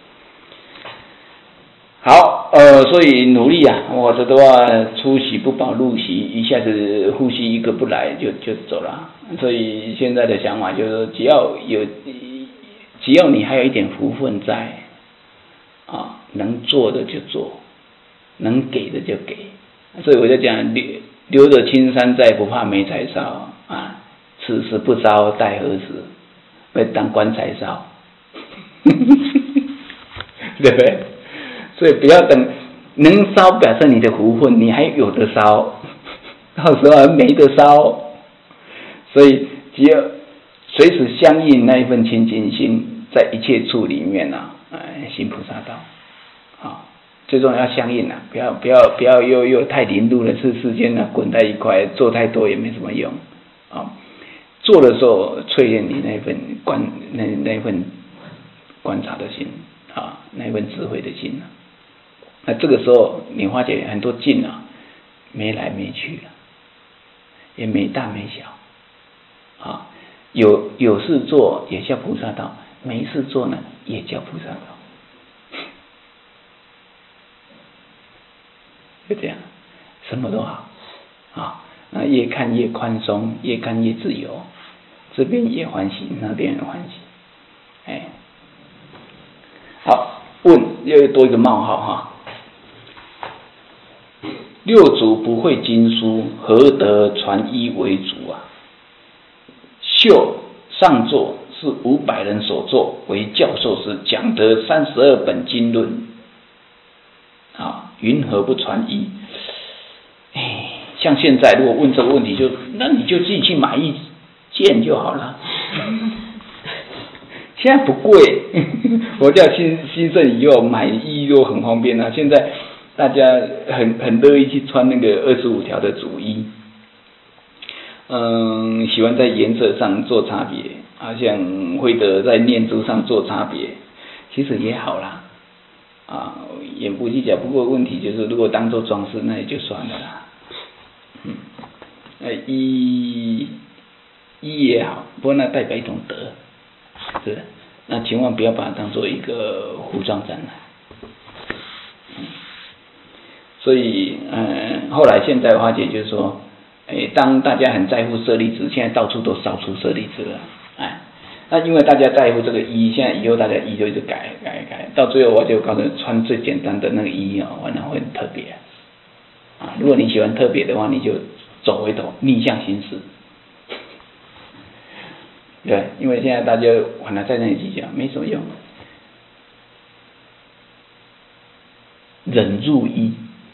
好，呃，所以努力啊，否则的话，出席不保入席，一下子呼吸一个不来就就走了。所以现在的想法就是说，只要有，只要你还有一点福分在，啊，能做的就做，能给的就给。所以我就讲，留留着青山在，不怕没柴烧啊。此时不烧，待何时？被当棺材烧。对不对？所以不要等能烧，表示你的福分你还有的烧，到时候还没得烧。所以只要随时相应那一份清净心，在一切处里面啊，哎，行菩萨道啊，最重要要相应啊，不要不要不要又又太凌碌的是世间啊，滚在一块，做太多也没什么用啊。做的时候淬炼你那份观那那份观察的心啊，那份智慧的心啊，那这个时候你发觉很多境啊，没来没去了，也没大没小啊，有有事做也叫菩萨道，没事做呢也叫菩萨道，就这样，什么都好啊，那越看越宽松，越看越自由，这边也欢喜，那边也欢喜，哎。好，问又多一个冒号哈。六祖不会经书，何得传一为主啊？秀上座是五百人所作，为教授时讲得三十二本经论，啊，云何不传一？哎，像现在如果问这个问题就，就那你就自己去买一件就好了。现在不贵，佛教兴兴盛以后买衣都很方便啊。现在大家很很乐意去穿那个二十五条的主衣，嗯，喜欢在颜色上做差别，好像慧德在念珠上做差别，其实也好啦，啊，眼不计较。不过问题就是，如果当做装饰，那也就算了啦。嗯，呃，衣衣也好，不过那代表一种德。是，那千万不要把它当做一个服装展览。嗯，所以，嗯，后来现在发觉就是说，哎，当大家很在乎舍利子，现在到处都烧出舍利子了，哎，那因为大家在乎这个衣，现在以后大家衣就一直改改改，到最后我就告诉你，穿最简单的那个衣啊，反而会很特别。啊，如果你喜欢特别的话，你就走回头逆向行事。对，因为现在大家反而在那里计较，没什么用。忍入衣，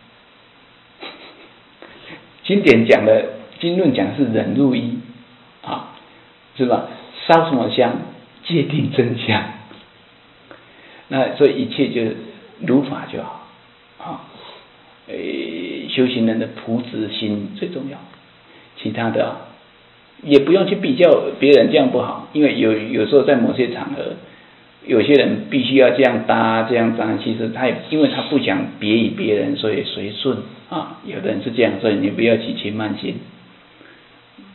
经典讲的，经论讲的是忍入衣，啊，是吧？烧什么香，界定真香。那所以一切就如法就好，啊，诶，修行人的朴质心最重要，其他的、啊。也不用去比较别人，这样不好，因为有有时候在某些场合，有些人必须要这样搭这样搭，其实他也因为他不想别于别人，所以随顺啊。有的人是这样，所以你不要起轻慢心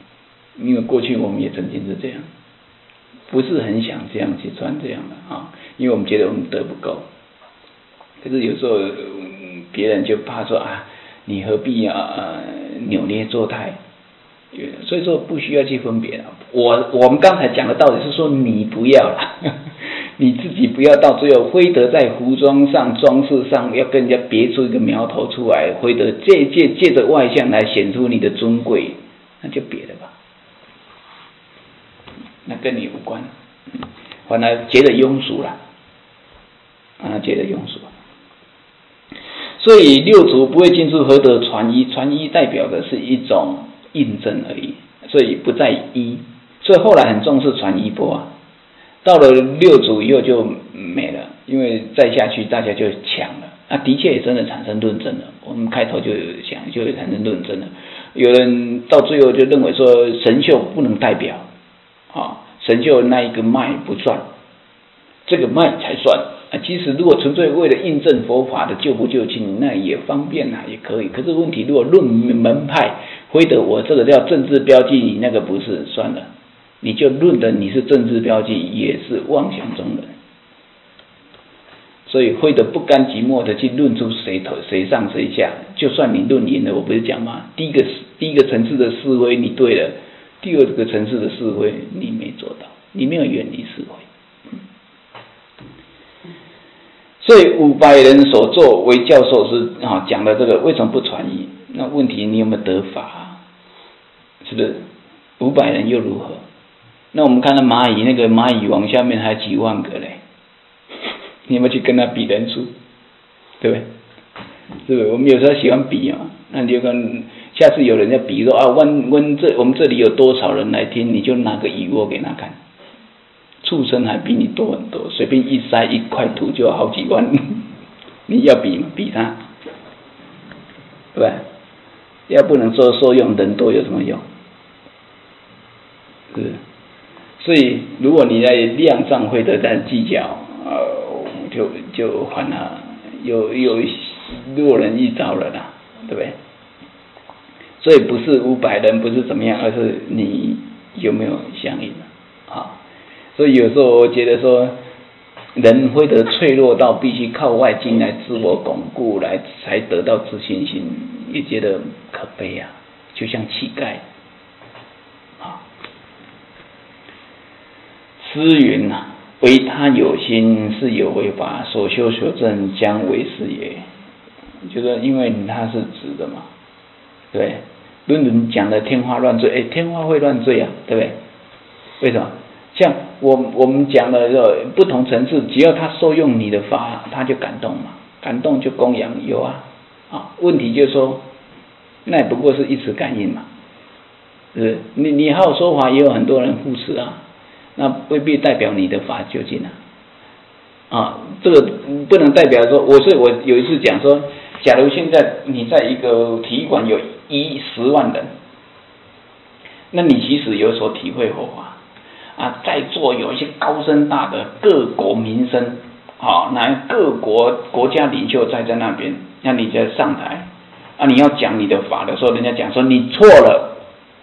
因为过去我们也曾经是这样，不是很想这样去穿这样的啊，因为我们觉得我们得不够。可是有时候别人就怕说啊，你何必要、呃、扭捏作态？所以说不需要去分别了。我我们刚才讲的道理是说你不要啦，你自己不要到最后非得在服装上装饰上要跟人家别出一个苗头出来，非得借借借着外相来显出你的尊贵，那就别的吧，那跟你无关，反而觉得庸俗了，啊，觉得庸俗。所以六祖不会进出何得传衣，传衣代表的是一种印证而已，所以不在衣。所以后来很重视传衣钵啊，到了六祖以后就没了，因为再下去大家就抢了。啊，的确也真的产生论证了。我们开头就想，就会产生论证了。有人到最后就认为说神秀不能代表，啊，神秀那一个脉不算，这个脉才算。啊，其实如果纯粹为了印证佛法的救不救亲，那也方便啊，也可以。可是问题如果论门派，非得我这个叫政治标记，你那个不是，算了，你就论的你是政治标记，也是妄想中人。所以非得不甘寂寞的去论出谁头谁上谁下，就算你论赢了，我不是讲吗？第一个第一个层次的是非你对了，第二个层次的是非你没做到，你没有远离是非。所以五百人所作为教授是啊讲的这个为什么不传译？那问题你有没有得法？是不是？五百人又如何？那我们看到蚂蚁，那个蚂蚁王下面还几万个嘞，你有没有去跟他比人数？对不对？是不是？我们有时候喜欢比啊，那你就跟下次有人在比说啊，问问这我们这里有多少人来听，你就拿个蚁窝给他看。畜生还比你多很多，随便一塞一块土就好几万，你要比吗？比他，对吧？要不能说受用，人多有什么用？是，所以如果你在量上会得在计较，呃，就就反而有有落人一招了啦，对不对？所以不是五百人，不是怎么样，而是你有没有相应啊？所以有时候我觉得说，人会得脆弱到必须靠外境来自我巩固，来才得到自信心，也觉得可悲啊，就像乞丐啊。诗云啊，唯他有心，是有为法，所修所证，将为是也。就是因为他是直的嘛，对不对？论论讲的天花乱坠，哎，天花会乱坠啊，对不对？为什么？像我我们讲的不同层次，只要他受用你的法，他就感动嘛，感动就供养有啊，啊，问题就是说，那也不过是一时感应嘛，是不是？你你好说法也有很多人护持啊，那未必代表你的法究竟啊，啊，这个不能代表说，我是我有一次讲说，假如现在你在一个体育馆有一十万人，那你其实有所体会佛法。啊，在座有一些高深大的各国民生，啊，那各国国家领袖在在那边，那你在上台，啊，你要讲你的法的时候，人家讲说你错了，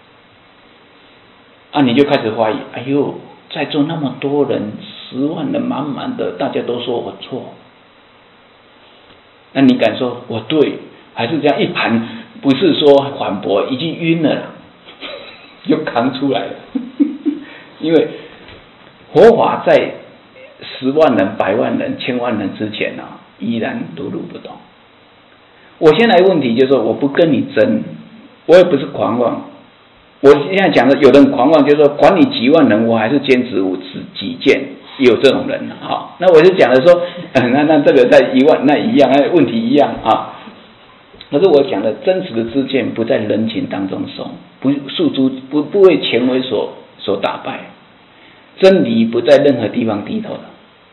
啊，你就开始怀疑，哎呦，在座那么多人，十万人满满的，大家都说我错，那你敢说我对，还是这样一盘，不是说反驳，已经晕了，就扛出来了。因为佛法在十万人、百万人、千万人之前啊，依然如如不动。我先来问题就是说，我不跟你争，我也不是狂妄。我现在讲的，有人狂妄，就是说，管你几万人，我还是坚持我自己见，也有这种人啊。好，那我是讲的说，呃、那那这个在一万，那一样，那问题一样啊。可是我讲的真实的知见，不在人情当中收，不诉诸，不不为权威所所打败。真理不在任何地方低头的，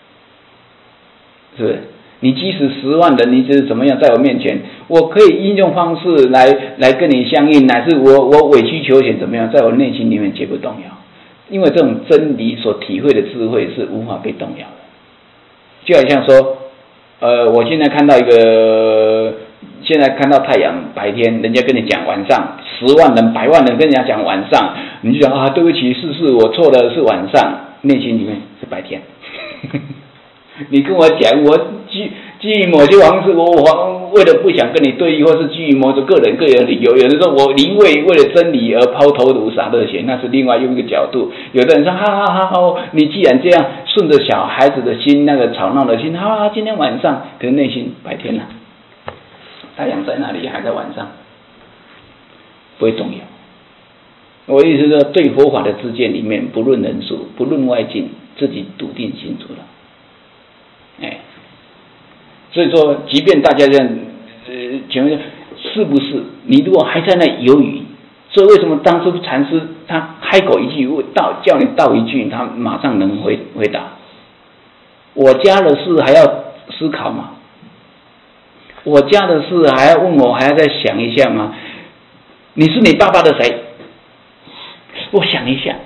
是不是？你即使十万人，你就是怎么样，在我面前，我可以应用方式来来跟你相应，乃至我我委曲求全，怎么样，在我内心里面绝不动摇，因为这种真理所体会的智慧是无法被动摇的。就好像说，呃，我现在看到一个，现在看到太阳白天，人家跟你讲晚上十万人、百万人跟人家讲晚上，你就讲啊，对不起，是是我错了，是晚上，内心里面是白天。你跟我讲，我基基于某些方式，我我为了不想跟你对立，或是基于某种个人个人的理由，有人说我宁为为了真理而抛头颅洒热血，那是另外用一个角度。有的人说，哈哈哈哈，你既然这样顺着小孩子的心，那个吵闹的心，哈哈，今天晚上，可是内心白天了、啊，太阳在哪里？还在晚上，不会动摇。我的意思是说，对佛法的知见里面，不论人数，不论外境，自己笃定清楚了。哎，所以说，即便大家这样，呃，请问是不是？你如果还在那犹豫，所以为什么当初禅师他开口一句道，叫你道一句，他马上能回回答？我家的事还要思考吗？我家的事还要问我，还要再想一下吗？你是你爸爸的谁？我想一下，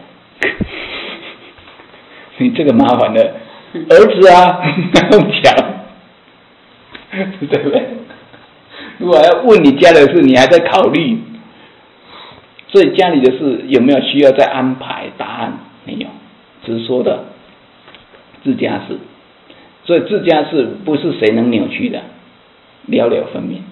你这个麻烦了。儿子啊，那用讲，对不对？如果要问你家的事，你还在考虑，所以家里的事有没有需要再安排？答案没有，只是说的自家事。所以自家事不是谁能扭曲的，了了分明。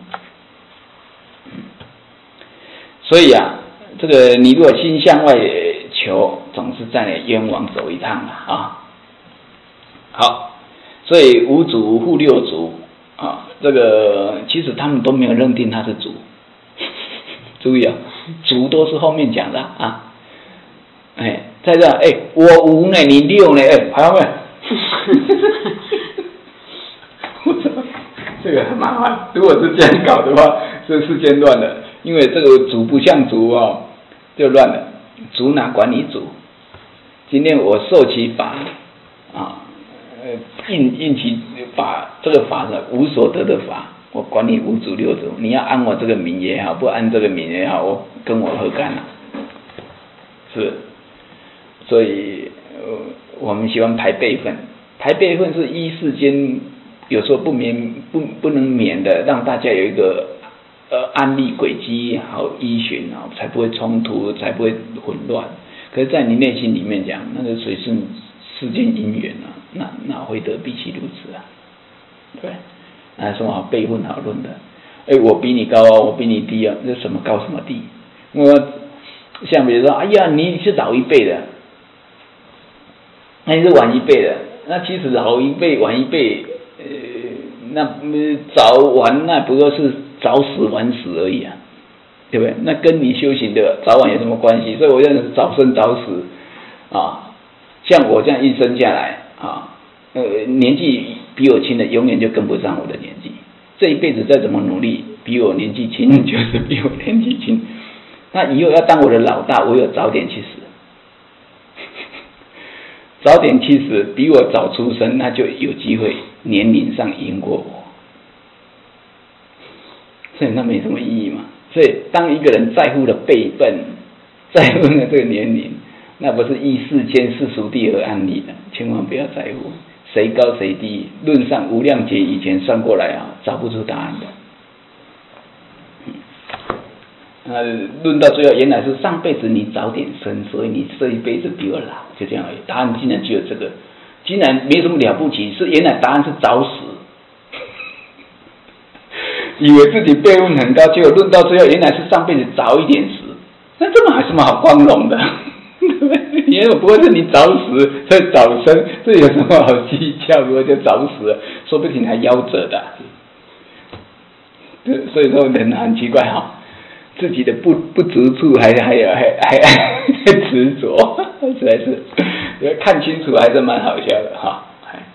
所以啊，这个你如果心向外求，总是在冤枉走一趟啊。好，所以五祖护六祖啊，这个其实他们都没有认定他是祖，注意啊，祖都是后面讲的啊。哎，在这哎，我五呢，你六呢，哎，还有没有？这个很麻烦，如果是这样搞的话，这世间乱了，因为这个祖不像祖哦，就乱了。祖哪管你祖？今天我受其法啊。应应其法，这个法是无所得的法，我管你五祖六祖，你要按我这个名也好，不按这个名也好，我跟我何干啊？是，所以、呃、我们喜欢排辈分，排辈分是依世间有时候不免不不能免的，让大家有一个呃案例轨迹好依循啊，才不会冲突，才不会混乱。可是，在你内心里面讲，那个谁是世间因缘啊？那哪会得必其如此啊？对，那有什么好辈分好论的？哎，我比你高啊，我比你低啊，这什么高什么低？我像比如说，哎呀，你是老一辈的，那你是晚一辈的，那其实老一辈晚一辈，呃，那早晚那不过是早死晚死而已啊，对不对？那跟你修行的早晚有什么关系？所以我认为早生早死啊，像我这样一生下来。啊，呃，年纪比我轻的永远就跟不上我的年纪。这一辈子再怎么努力，比我年纪轻就是比我年纪轻。那以后要当我的老大，我有早点去死，早点去死，比我早出生，那就有机会年龄上赢过我。所以那没什么意义嘛。所以当一个人在乎的辈分，在乎的这个年龄。那不是依世间世俗地而安立的，千万不要在乎谁高谁低。论上无量劫以前算过来啊，找不出答案的。呃，论到最后，原来是上辈子你早点生，所以你这一辈子比我老，就这样而已。答案竟然只有这个，竟然没什么了不起，是原来答案是早死。以为自己辈分很高，结果论到最后，原来是上辈子早一点死。那这么还有什么好光荣的？因为不过是你早死，所以早生，这有什么好计较？如果就早死了，说不定还夭折的。所以说人很奇怪哈、哦，自己的不不足处还还有还还还执着，实在是看清楚还是蛮好笑的哈。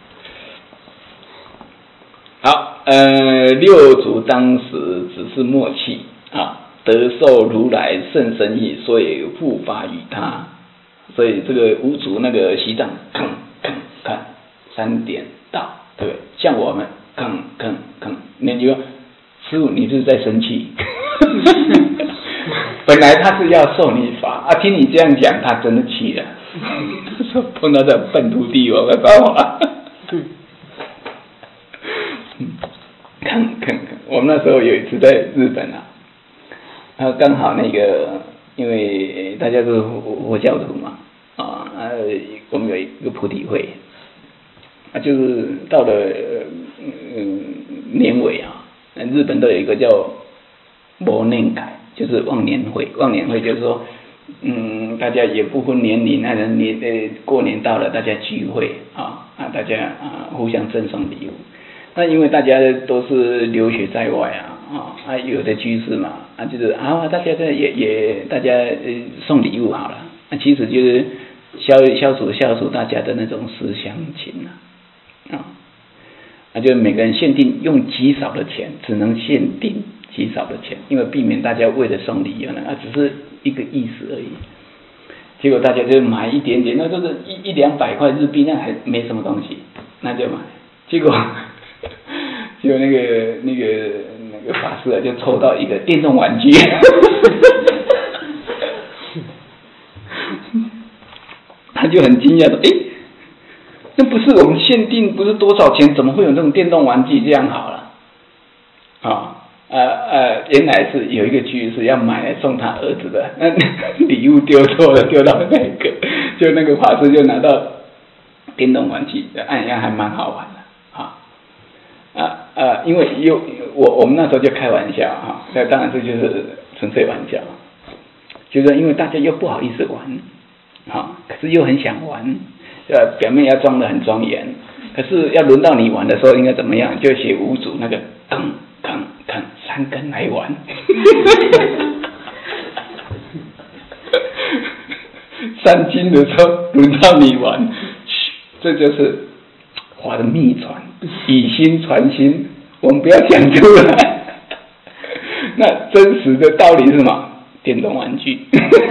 好，呃，六祖当时只是默契啊，得受如来圣神意，所以护法于他。所以这个五祖那个西藏，吭吭吭，三点到，对不对？像我们吭吭吭，那你说师父，你是在生气？本来他是要受你法啊，听你这样讲，他真的气了。他说碰到这笨徒弟，我没办法。看看看，我们那时候有一次在日本啊， 啊，刚好那个，因为大家都是佛教徒嘛，啊，我们有一个菩提会，啊，就是到了嗯年尾啊，日本都有一个叫忘年会，就是忘年会，忘年会就是说，嗯，大家也不分年龄，那年呃过年到了，大家聚会啊啊，大家啊互相赠送礼物。那因为大家都是留学在外啊。啊、哦，啊，有的居士嘛，啊，就是啊，大家这也也大家呃送礼物好了，那、啊、其实就是消消除消除大家的那种思乡情啊，啊、哦，那就每个人限定用极少的钱，只能限定极少的钱，因为避免大家为了送礼物呢，啊，只是一个意思而已。结果大家就买一点点，那就是一一两百块日币，那还没什么东西，那就买。结果结果那个那个。那个法师啊，就抽到一个电动玩具，他就很惊讶说：“哎，那不是我们限定，不是多少钱，怎么会有这种电动玩具？这样好了，啊呃呃，原来是有一个居士要买来送他儿子的，那礼物丢错了，丢到那个，就那个法师就拿到电动玩具，按一按还蛮好玩的。”啊呃，因为有我我们那时候就开玩笑哈，那当然这就是纯粹玩笑，就是因为大家又不好意思玩，啊，可是又很想玩，呃，表面要装得很庄严，可是要轮到你玩的时候应该怎么样？就写五组那个吭吭吭三根来玩，三斤的时候轮到你玩，这就是法的秘传。以心传心，我们不要讲出来。那真实的道理是什么？电动玩具。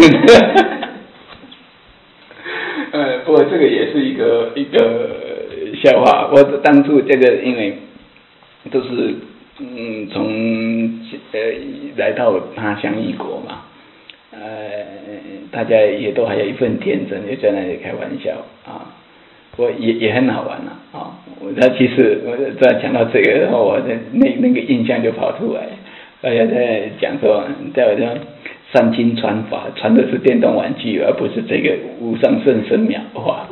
呃，不过这个也是一个一个笑话。我当初这个因为都是嗯从呃来到他乡异国嘛，呃大家也都还有一份天真，就在那里开玩笑啊。我也也很好玩了啊！我他其实我在讲到这个，然后我的那那个印象就跑出来，大家在讲说，在我讲三经传法，传的是电动玩具，而不是这个无上甚深妙法。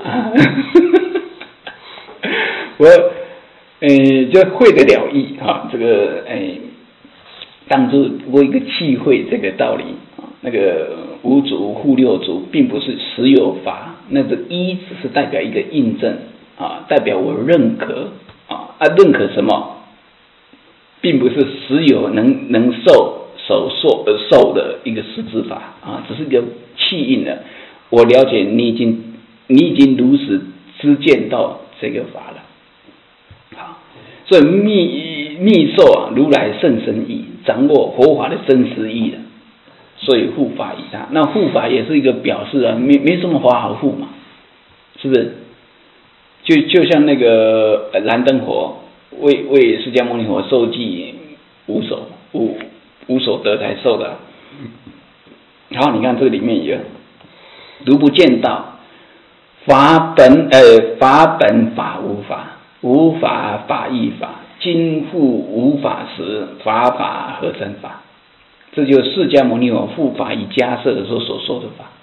我呃就会得了意啊，这个哎当初我一个契会这个道理啊，那个五祖护六祖并不是实有法。那个一只是代表一个印证啊，代表我认可啊，啊认可什么，并不是实有能能受手受而受的一个实质法啊，只是一个契印的。我了解你已经你已经如实知见到这个法了，好，所以密密受啊，如来甚深义，掌握佛法的真实义了。所以护法以他，那护法也是一个表示啊，没没什么法好护嘛，是不是？就就像那个燃灯佛为为释迦牟尼佛受记无所无无所得才受的。好，你看这里面有，如不见道，法本呃法本法无法，无法法亦法，今复无法时，法法合成法。这就是释迦牟尼佛护法以迦摄的时候所说的法。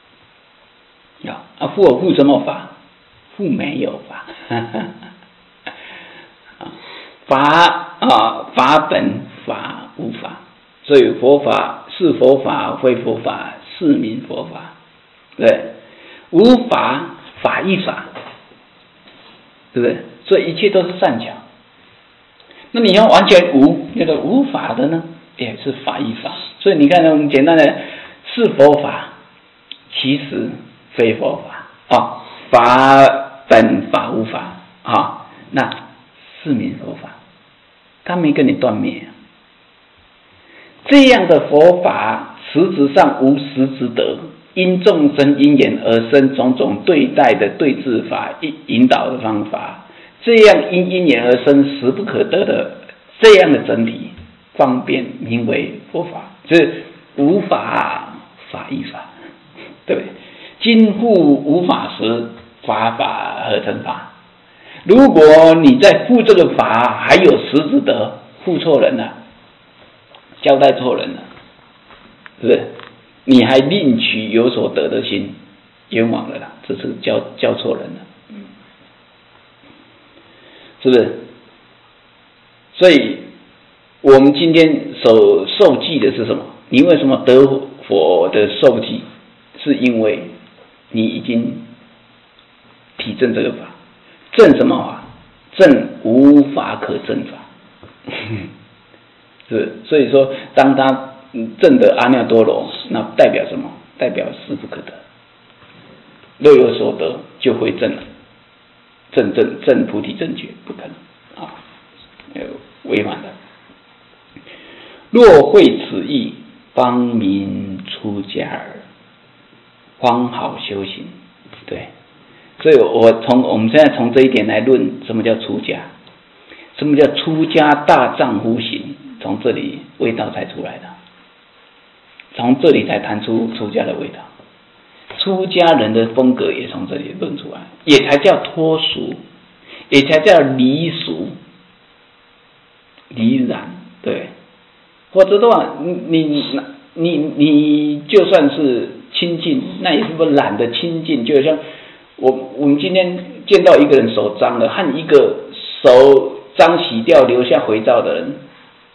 啊，护我护什么法？护没有法。法啊，法本法无法，所以佛法是佛法，非佛法是名佛法。对，无法法亦法，对不对？所以一切都是善巧。那你要完全无，那个无法的呢？也是法亦法，所以你看呢，我们简单的是佛法，其实非佛法啊，法本法无法啊，那是名佛法，他没跟你断灭。这样的佛法实质上无实之德，因众生因缘而生种种对待的对治法、引导的方法，这样因因缘而生实不可得的这样的真理。方便名为佛法，就是无法法亦法，对不对？今复无法时，法法合成法。如果你在护这个法还有实质的护错人了，交代错人了， 是不是？你还另取有所得的心，冤枉了啦，这是教教错人了，是不是？所以我们今天所受记的是什么？你为什么得佛的受记？是因为你已经体证这个法，证什么法？证无法可证法。是，所以说，当他证得阿耨多罗，那代表什么？代表势不可得。若有所得，就会证了，证证证菩提正觉，不可能啊，违反的。若会此意，方名出家耳，方好修行。对，所以我从我们现在从这一点来论，什么叫出家？什么叫出家大丈夫行？从这里味道才出来的，从这里才谈出出家的味道。出家人的风格也从这里论出来，也才叫脱俗，也才叫离俗、离染。对，否则的话，你你你你就算是清净，那也是不染的清净。就像我我们今天见到一个人手脏了，和一个手脏洗掉留下肥皂的人，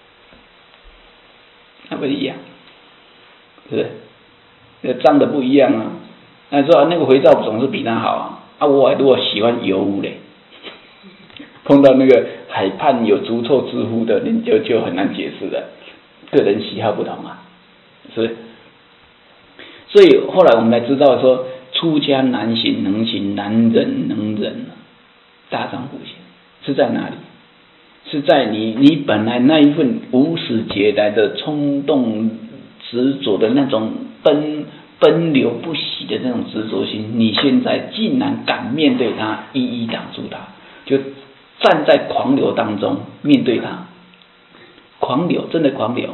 那不一样，是不是？那脏的不一样啊。那说那个肥皂总是比他好啊。啊，我如果喜欢油污嘞，碰到那个海畔有足臭之夫的，你就就很难解释了。个人喜好不同啊，是不是？所以后来我们才知道说，出家难行能行，难忍能忍，大丈夫行是在哪里？是在你你本来那一份无始劫来的冲动执着的那种奔奔流不息的那种执着心，你现在竟然敢面对它，一一挡住它，就站在狂流当中面对它，狂流真的狂流。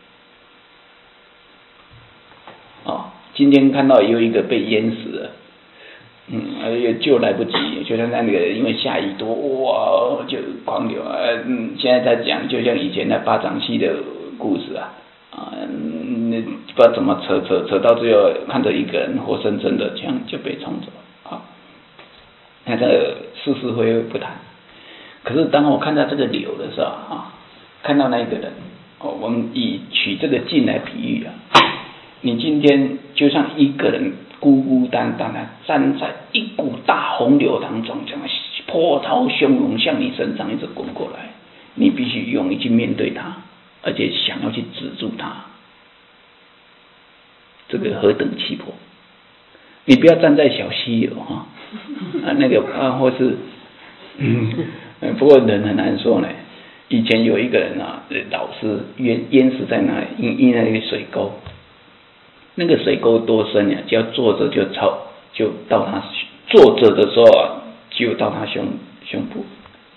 哦，今天看到有一个被淹死了，嗯，而救来不及，就像那个因为下雨多，哇，就狂流啊，嗯，现在在讲，就像以前那巴掌溪的故事啊，啊，嗯，不知道怎么扯扯扯到最后，看着一个人活生生的这样就被冲走啊，那这个是是非非不谈，可是当我看到这个流的时候啊，看到那一个人，哦，我们以取这个镜来比喻啊。你今天就像一个人孤孤单单的站在一股大洪流当中，这样波涛汹涌向你身上一直滚过来，你必须勇于去面对它，而且想要去止住它，这个何等气魄！你不要站在小溪流哈，啊那个啊或是，嗯，不过人很难说呢。以前有一个人啊，老是淹淹死在那里，因因那个水沟。那个水沟多深呀？只要坐着就超就到他坐着的时候啊，就到他胸胸部，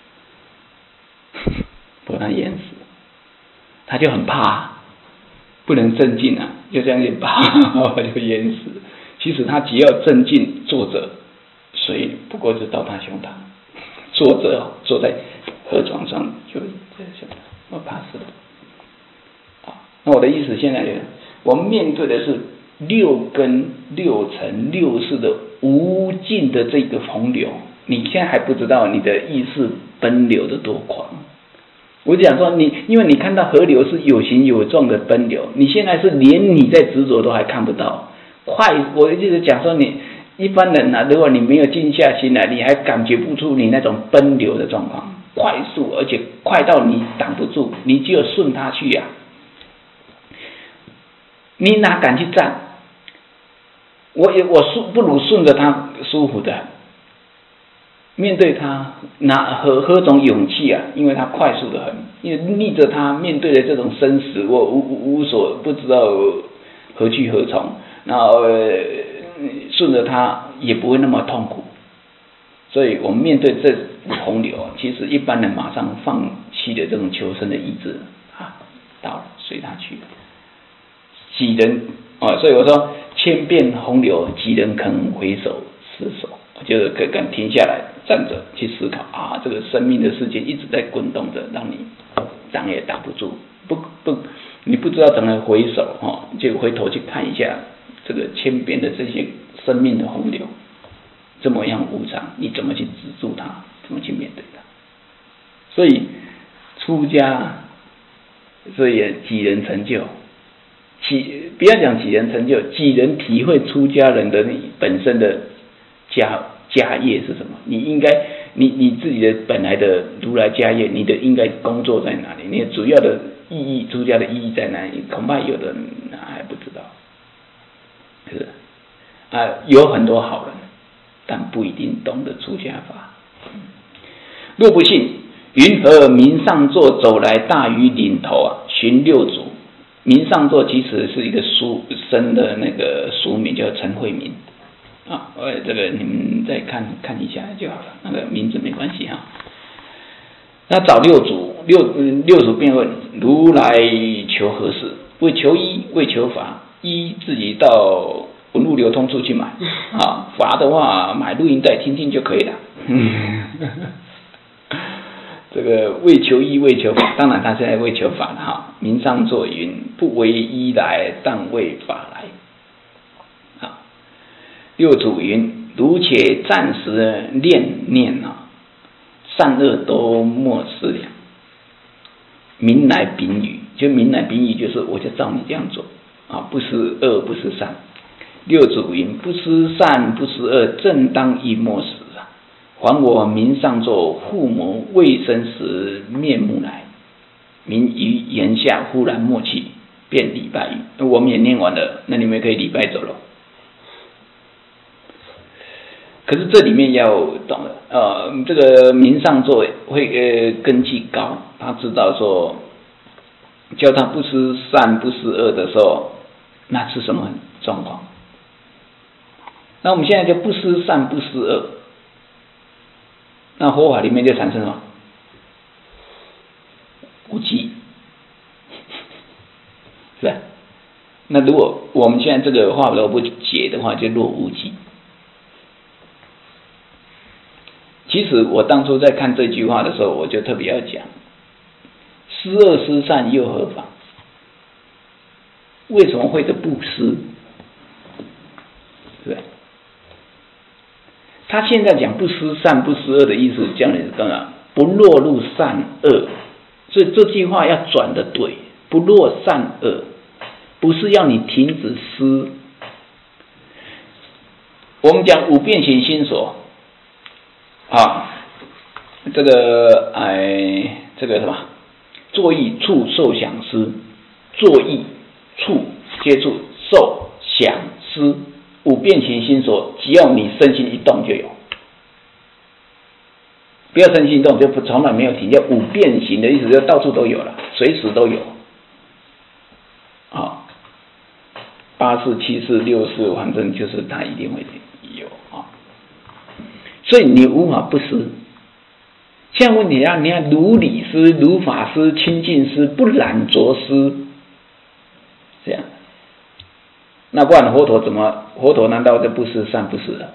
把他淹死。他就很怕，不能镇静啊，就这样一怕就淹死。其实他只要镇静坐着，水不过就到他胸膛，坐着坐在河床上就这样，我怕死了。好，那我的意思现在呢？我们面对的是六根、六尘、六识的无尽的这个洪流，你现在还不知道你的意识奔流的多狂。我讲说你，因为你看到河流是有形有状的奔流，你现在是连你在执着都还看不到。快，我就是讲说你一般人啊，如果你没有静下心来，你还感觉不出你那种奔流的状况，快速而且快到你挡不住，你只有顺它去呀、啊。你哪敢去站？我也我顺不如顺着他舒服的，面对他哪何何种勇气啊？因为他快速的很，因为逆着他面对的这种生死，我无无无所不知道何去何从，然后、呃、顺着他也不会那么痛苦。所以我们面对这洪流，其实一般人马上放弃了这种求生的意志啊，到了随他去了。几人啊、哦？所以我说千变洪流，几人肯回首失手？就是敢敢停下来站着去思考啊，这个生命的世界一直在滚动着，让你挡也挡不住。不不， 你不知道怎么回首哈，就回头去看一下这个千遍的这些生命的洪流，这么样无常，你怎么去止住它？怎么去面对它？所以出家，所以几人成就，几不要讲几人成就，几人体会出家人的本身的家家业是什么？你应该，你你自己的本来的如来家业，你的应该工作在哪里？你的主要的意义，出家的意义在哪里？恐怕有的人还不知道。是啊，有很多好人，但不一定懂得出家法。若不信，云何明上座走来大鱼领头啊？寻六祖。明上座其实是一个书生的那个俗名，叫陈慧明啊。呃，这个你们再看看一下就好了，那个名字没关系哈。那找六祖，六六祖便问如来求何事？为求医，为求法。医自己到文物流通处去买啊，法的话买录音带听听就可以了。这个为求医为求法，当然他现在为求法了哈。明上座云：不为医来，但为法来。啊，六祖云：如且暂时念念啊，善恶都莫思量。明来秉语，就明来秉语就是我就照你这样做啊，不思恶不思善。六祖云：不思善不思恶，正当亦莫死。还我明上座护摩未生时面目来，明于言下忽然默契，便礼拜语。我们也念完了，那你们可以礼拜走了。可是这里面要懂了，呃，这个明上座会呃根基高，他知道说，叫他不思善不思恶的时候，那是什么状况？那我们现在就不思善不思恶。那佛法里面就产生什么？无记，是吧？那如果我们现在这个话都不解的话，就落无记。其实我当初在看这句话的时候，我就特别要讲：思恶思善又何妨？为什么会是不思？对不对？他现在讲不思善不思恶的意思，讲的是干嘛？不落入善恶，所以这句话要转的对，不落善恶，不是要你停止思。我们讲五遍行心所啊，这个哎，这个什么？作意触受想思，作意触接触受想思。五遍行心所，只要你身心一动就有，不要身心一动就从来没有停。叫五遍行的意思，就到处都有了，随时都有。啊，八四、七四、六四，反正就是它一定会有啊。所以你无法不思。现在问题啊，你看如理思、如法思、清净思、不染着思，这样。那不然佛陀怎么？佛陀难道就不思善不思恶？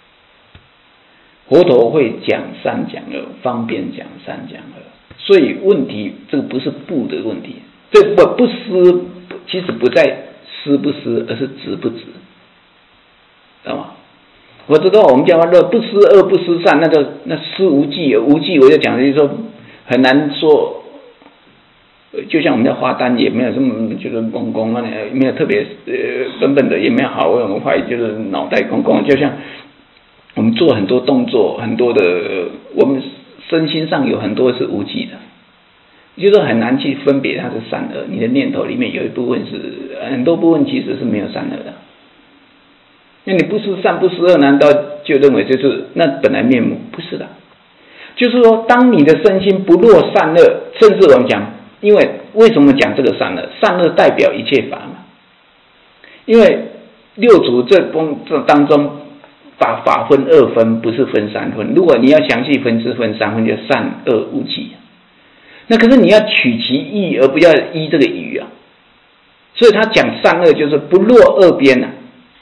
佛陀会讲善讲恶，方便讲善讲恶。所以问题这个不是不的问题，这不不思其实不在思不思，而是止不止，知道吗？我知道我们讲说不思恶不思善，那个那思无记，无记我就讲就是说很难说。就像我们的花单也没有这么就是公公啊，没有特别呃笨笨的，也没有好我们坏，就是脑袋公公。就像我们做很多动作，很多的我们身心上有很多是无记的，就是很难去分别它是善恶。你的念头里面有一部分是很多部分其实是没有善恶的。那你不是善不是恶，难道就认为就是那本来面目？不是的，就是说当你的身心不落善恶，甚至我们讲。因为为什么讲这个善恶？善恶代表一切法嘛。因为六祖这功这当中把法分二分，不是分三分。如果你要详细分是分三分，就善恶无记。那可是你要取其意，而不要依这个语啊。所以他讲善恶就是不落二边啊，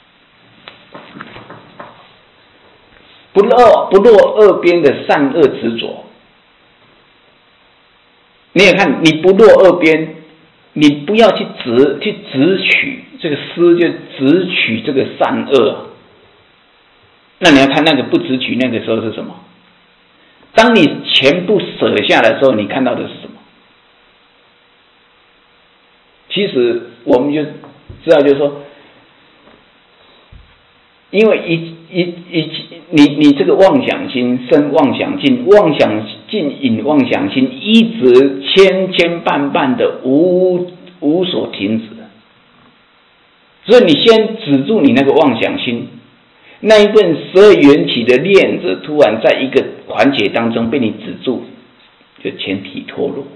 不落不落二边的善恶执着。你也看，你不落二边， 你不要去直去直取这个思，就直取这个善恶。那你要看那个不直取那个时候是什么？当你全部舍下的时候，你看到的是什么？其实我们就知道，就是说，因为一一一你你这个妄想心生妄想境，妄想境引妄想心，一直千千绊绊的无无所停止。所以你先止住你那个妄想心，那一份十二缘起的链子突然在一个环节当中被你止住，就全体脱落。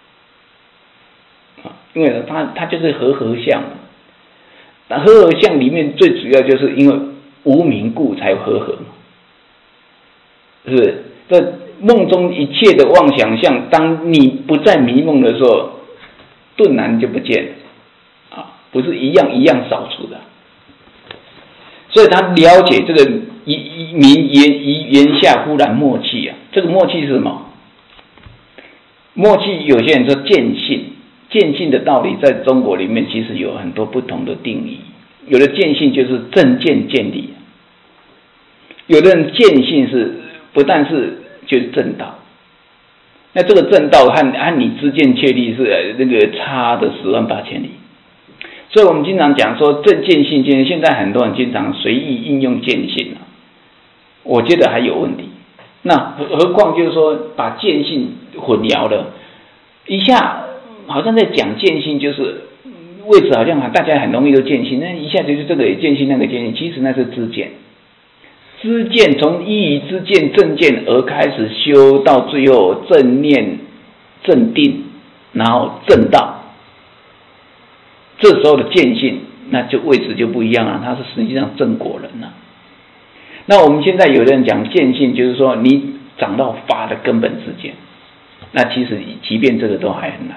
因为它它就是和合相，那和合相里面最主要就是因为无明故才和合，是不是？这梦中一切的妄想相，当你不再迷梦的时候，顿然就不见了啊，不是一样一样扫除的。所以他了解这个一一名言一言下忽然默契啊，这个默契是什么？默契有些人说见性。见性的道理在中国里面其实有很多不同的定义，有的见性就是正见见理，有的人见性是不但是就是正道，那这个正道和和你知见确立是那个差的十万八千里，所以我们经常讲说正见性见，现在很多人经常随意应用见性，我觉得还有问题。那何况就是说把见性混淆了，一下好像在讲见性，就是位置好像大家很容易都见性，那一下就是这个也见性那个见性，其实那是知见。知见从依于知见正见而开始修，到最后正念正定，然后正道，这时候的见性那就位置就不一样了，它是实际上正果人了。那我们现在有人讲见性，就是说你长到法的根本之见，那其实即便这个都还很难。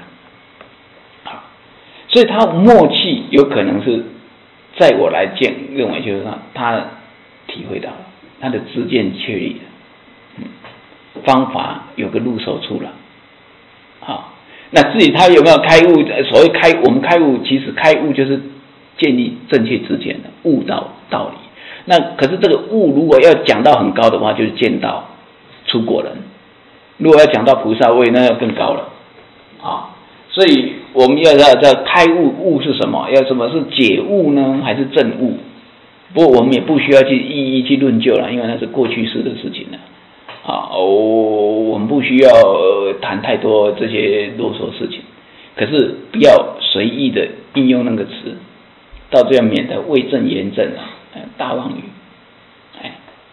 所以他默契有可能是，在我来见认为就是说他体会到了，他的知见确立了，嗯，方法有个入手处了，好，那至于他有没有开悟，所谓开我们开悟，其实开悟就是建立正确知见的悟到道理。那可是这个悟如果要讲到很高的话，就是见到出果人；如果要讲到菩萨位，那要更高了，啊。所以我们要要要开悟，悟是什么？要什么是解悟呢，还是正悟？不过我们也不需要去一一去论究了，因为那是过去式的事情了。啊，哦，我们不需要谈太多这些啰嗦事情。可是不要随意的应用那个词，到这样免得为正言正啊，大妄语。哎，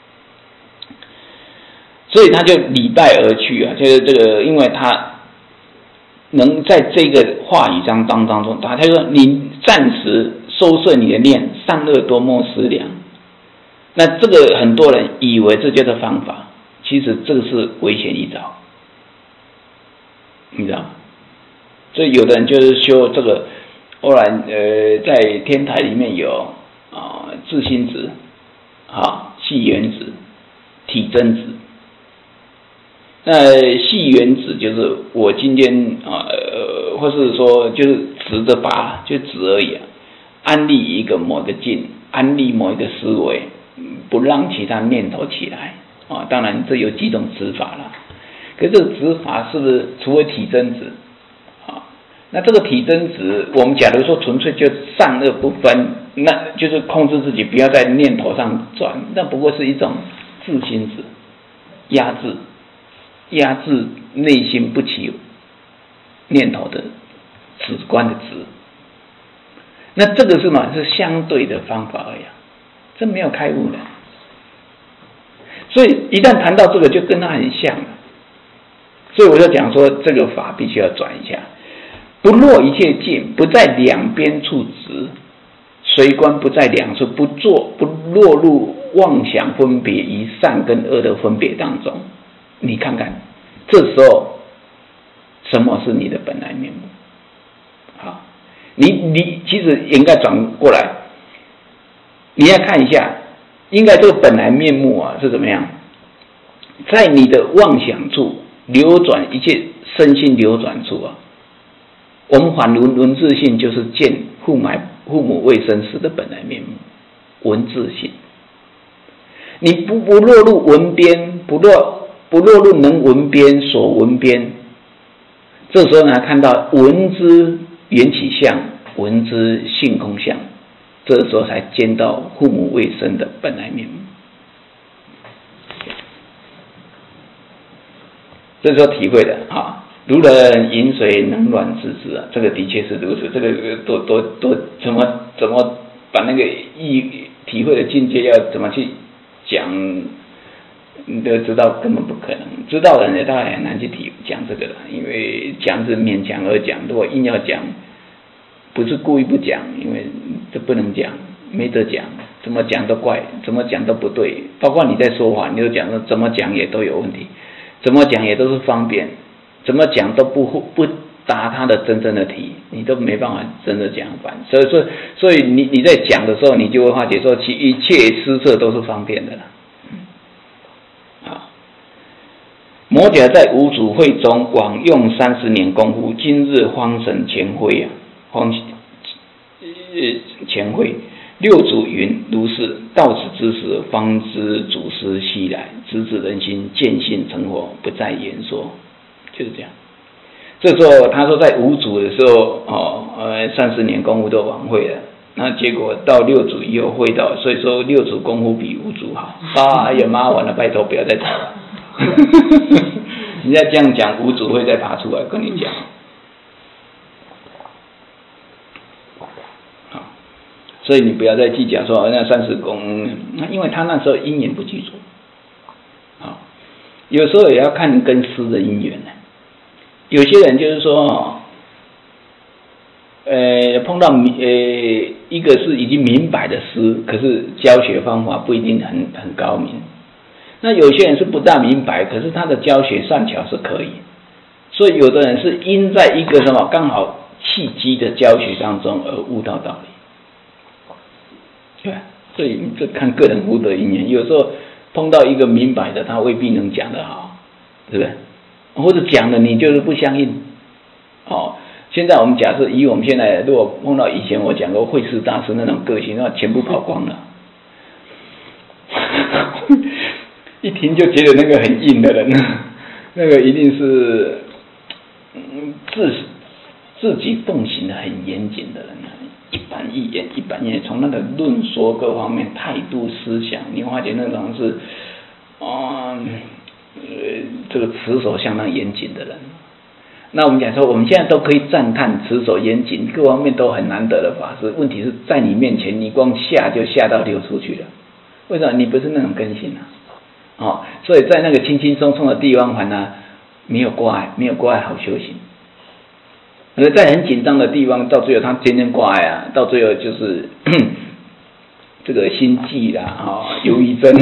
所以他就礼拜而去啊，就是这个，因为他。能在这个话语章当当中，他说你暂时收摄你的念，善恶多莫思量。那这个很多人以为这叫做方法，其实这个是危险一招，你知道吗？所以有的人就是修这个，后来呃在天台里面有啊、呃、自心子、啊细原子、体真子。那细原子就是我今天啊呃，或是说就是直着拔，就直而已啊。安立一个某个境，安立某一个思维，不让其他念头起来啊。当然这有几种指法啦，可是这个指法是不是除了体真子啊？那这个体真子，我们假如说纯粹就善恶不分，那就是控制自己不要在念头上转，那不过是一种自心子压制。压制内心不起念头的直观的直，那这个是嘛？是相对的方法而已，这没有开悟的。所以一旦谈到这个，就跟他很像了。所以我就讲说，这个法必须要转一下，不落一切境，不在两边处执，随观不在两处，不做不落入妄想分别与善跟恶的分别当中。你看看，这时候什么是你的本来面目？好，你你其实应该转过来，你要看一下，应该这个本来面目啊是怎么样？在你的妄想处流转一切身心流转处啊， 我们反文文字性就是见父母父母未生时的本来面目，文字性。你不不落入文边，不落不落入能文边所文边，这时候呢，看到文之缘起相，文之性空相，这时候才见到父母未生的本来面目。这时候体会的啊，如人饮水冷暖自知啊，这个的确是如此。这个多多多怎么怎么把那个意体会的境界要怎么去讲，你都知道根本不可能。知道的人也大概很难去体讲这个了，因为讲是勉强而讲，如果硬要讲，不是故意不讲，因为这不能讲，没得讲，怎么讲都怪，怎么讲都不对。包括你在说话，你就讲说怎么讲也都有问题。怎么讲也都是方便，怎么讲都不不答他的真正的题，你都没办法真的讲完。所以说，所以你你在讲的时候，你就会发觉说，其一切施设都是方便的了。好，摩羯在五祖会中枉用三十年功夫，今日方神前辉啊，方前辉。六祖云：如是，到此之时，方知祖师西来，直指人心，见性成佛，不再言说。就是这样。这时候他说，在五祖的时候，哦，呃，三十年功夫都晚会了，那结果到六祖以后会到，所以说六祖功夫比五祖好。啊，哎呀妈，完了，拜托不要再吵了。你再这样讲，五祖会再爬出来跟你讲。所以你不要再计较说那三十功，因为他那时候因缘不具足，啊，有时候也要看跟师的因缘呢。有些人就是说，呃，碰到呃一个是已经明白的师，可是教学方法不一定很很高明。那有些人是不大明白，可是他的教学善巧是可以。所以有的人是因在一个什么刚好契机的教学当中而悟到道理。对，所以这看个人福德因缘，有时候碰到一个明白的，他未必能讲得好，对不对？或者讲了你就是不相应。哦，现在我们假设以我们现在，如果碰到以前我讲过慧师大师那种个性，那全部跑光了。一听就觉得那个很硬的人，那个一定是嗯自自己奉行的很严谨的人。一板一眼，一板一眼，从那个论说各方面态度思想，你发觉那种是，嗯，呃，这个持守相当严谨的人。那我们讲说，我们现在都可以赞叹持守严谨，各方面都很难得的法师。问题是在你面前，你光吓就吓到流出去了。为什么？你不是那种根性啊？哦，所以在那个轻轻松松的地方，反而没有挂碍，没有挂碍好修行。而在很紧张的地方，到最后他天天挂碍啊，到最后就是这个心悸啦，啊、哦，忧郁症，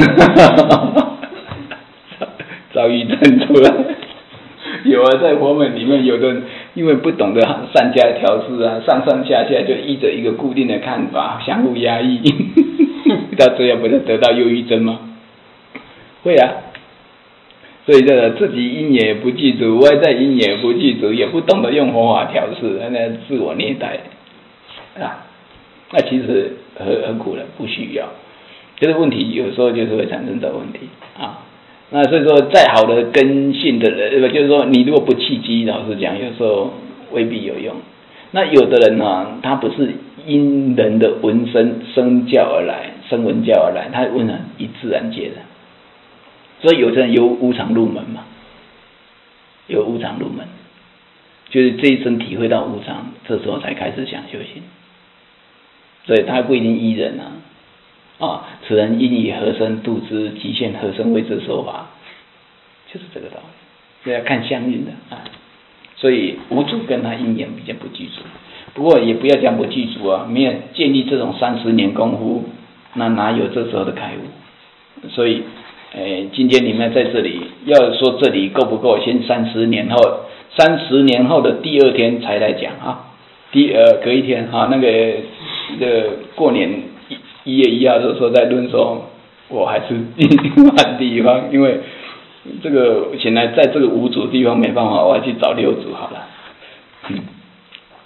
躁郁症出来。有啊，在佛门里面，有的人因为不懂得善加调试啊，上上下下就依着一个固定的看法，相互压抑，到最后不是得到忧郁症吗？会啊。所以这个自己因也不具足，外在因也不具足，也不懂得用佛法调试，那自我虐待啊，那其实很很苦的，不需要。这个问题有时候就是会产生这个问题啊。那所以说，再好的根性的人，就是说你如果不契机，老实讲，有时候未必有用。那有的人呢、啊，他不是因人的闻声声教而来，声闻教而来，他问了以自然界的。所以有的人由无常入门嘛，由无常入门，就是这一生体会到无常，这时候才开始想修行。所以他不一定依人啊，啊，此人因以何身度之，极限何身为之说法，就是这个道理。所以要看相应的啊。所以无主跟他因缘比较不具足，不过也不要讲不具足啊，没有建立这种三十年功夫，那哪有这时候的开悟？所以。哎，今天你们在这里，要说这里够不够？先三十年后，三十年后的第二天才来讲啊。第呃隔一天啊，那个这个过年一一月一号的时候在论说，我还是换地方，因为这个显然在这个五组地方没办法，我要去找六组好了。嗯，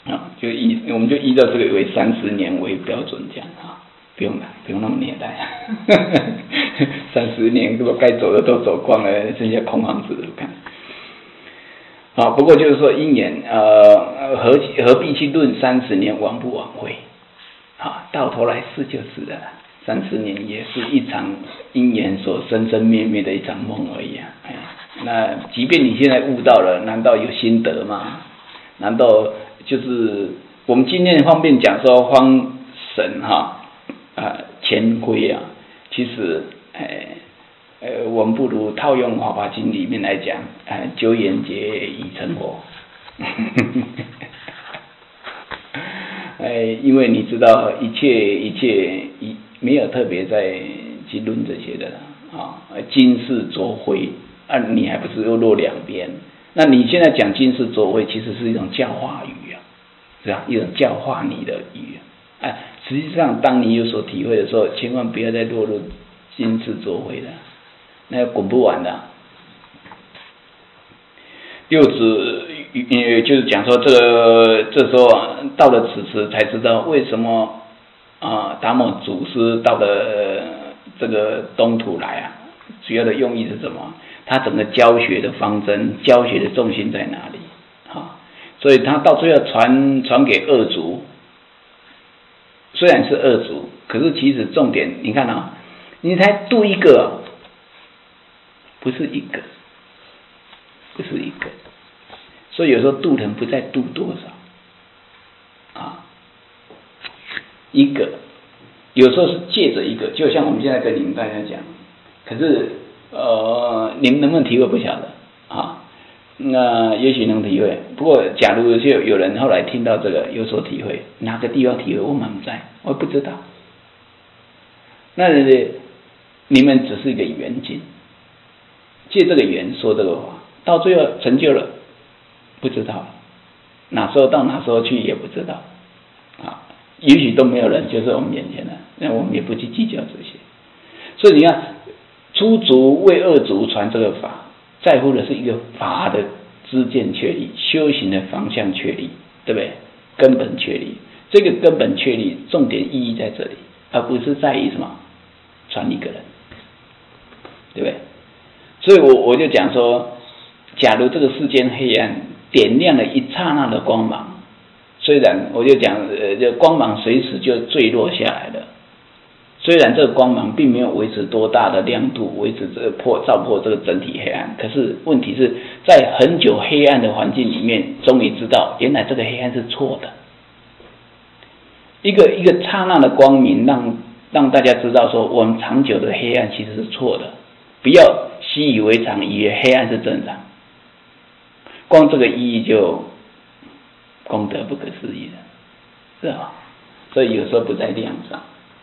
啊，就依我们就依照这个为三十年为标准讲啊，不用了，不用那么年代，三十年如果该走的都走光了，剩下空房子看。啊，不过就是说因缘，呃，何何必去论三十年晚不晚会？啊，到头来是就是了，三十年也是一场因缘所生生灭灭的一场梦而已啊。哎，那即便你现在悟到了，难道有心得吗？难道就是我们今天方便讲说方神哈啊乾辉啊，其实哎。呃，我们不如套用《华华经》里面来讲，哎，九眼劫已成佛。哎，因为你知道一切一切一没有特别在去论这些的啊，今世着灰啊，你还不是又落两边？那你现在讲今世着灰，其实是一种教化语啊，是吧？一种教化你的语啊。哎，实际上当你有所体会的时候，千万不要再落入今世着灰了。那滚不完的、啊。六子呃，就是讲说这个这时候到了此时才知道为什么啊达摩祖师到了这个东土来啊，主要的用意是什么？他整个教学的方针、教学的重心在哪里？啊，所以他到最后传传给二祖，虽然是二祖，可是其实重点你看啊，你才度一个。不是一个，不是一个，所以有时候度人不在度多少，啊，一个，有时候是借着一个，就像我们现在跟你们大家讲，可是呃，你们能不能体会不晓得啊？那也许能体会，不过假如就有人后来听到这个有所体会，哪个地方体会我满不在，我不知道，那你们只是一个缘境。借这个缘说这个话，到最后成就了，不知道哪时候到哪时候去也不知道，啊，也许都没有人就在我们眼前了，那我们也不去计较这些。所以你看，初祖为二祖传这个法，在乎的是一个法的知见确立，修行的方向确立，对不对？根本确立，这个根本确立，重点意义在这里，而不是在于什么传一个人，对不对？所以我我就讲说，假如这个世间黑暗点亮了一刹那的光芒，虽然我就讲，呃，这光芒随时就坠落下来了。虽然这个光芒并没有维持多大的亮度，维持这个破照破这个整体黑暗，可是问题是在很久黑暗的环境里面，终于知道原来这个黑暗是错的。一个一个刹那的光明，让让大家知道说，我们长久的黑暗其实是错的，不要习以为常，以为黑暗是正常。光这个意义就功德不可思议了，是吧？所以有时候不在量上。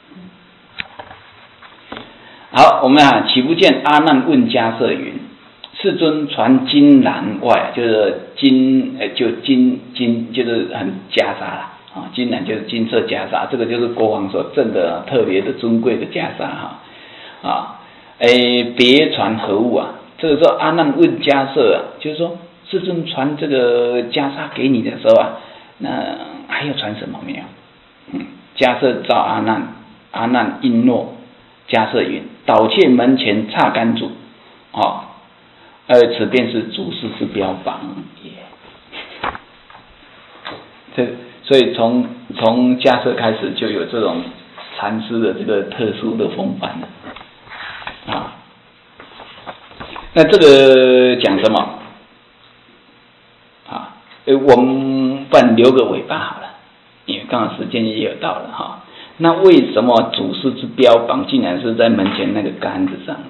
好，我们啊，岂不见阿难问迦叶云：世尊传金兰外，就是金，呃，就金金就是很袈裟啦，啊，金兰就是金色袈裟，这个就是国王所赠的特别的尊贵的袈裟哈，啊，诶，别传何物啊？这个时候阿难问迦叶啊，就是说世尊传这个袈裟给你的时候啊，那还要传什么没有？嗯，迦叶召阿难，阿难应诺。迦叶云：导窃门前擦干主，哦，呃，此便是祖师之标榜也。这所以从从迦叶开始就有这种禅师的这个特殊的风范了啊。那这个讲什么啊？呃，我们不然留个尾巴好了，因为刚好时间也有到了哈。那为什么祖师之标榜竟然是在门前那个杆子上？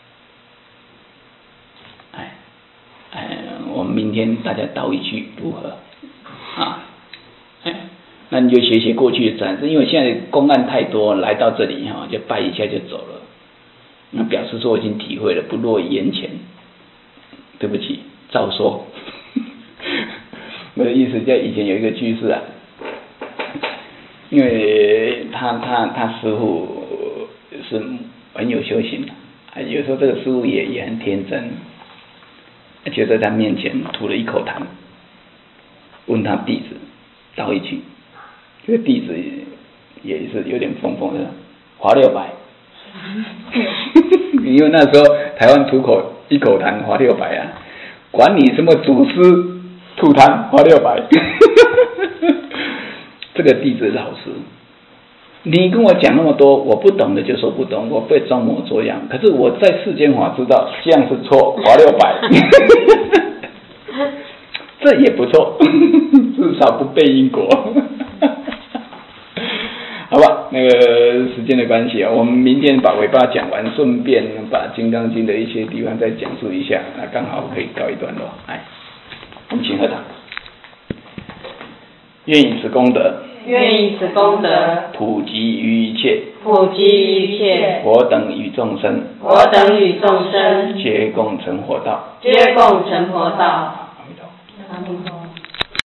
哎哎，我们明天大家道一句如何啊？哎，那你就学学过去的禅师，因为现在公案太多，来到这里哈，就拜一下就走了，那表示说我已经体会了，不落于眼前。对不起，照说。我的意思叫以前有一个居士啊。因为他他他师父是很有修行的，有时候这个师父也也很天真，就在他面前吐了一口痰，问他弟子到一起。这个弟子也是有点疯疯的，华六百。因为那时候台湾吐口一口痰花六百啊，管你什么祖师吐痰花六百。这个弟子老实，你跟我讲那么多，我不懂的就说不懂，我不会装模作样。可是我在世间法知道这样是错，花六百，这也不错，至少不背因果。好吧，那个时间的关系啊，我们明天把尾巴讲完，顺便把《金刚经》的一些地方再讲述一下，那刚好可以告一段落。来，我们请合掌。愿以此功德， 愿以此功德普及于一切， 普及于一切我等与众生， 我等与众生皆共成佛道， 皆共成佛道。 阿弥陀佛。 阿弥陀佛。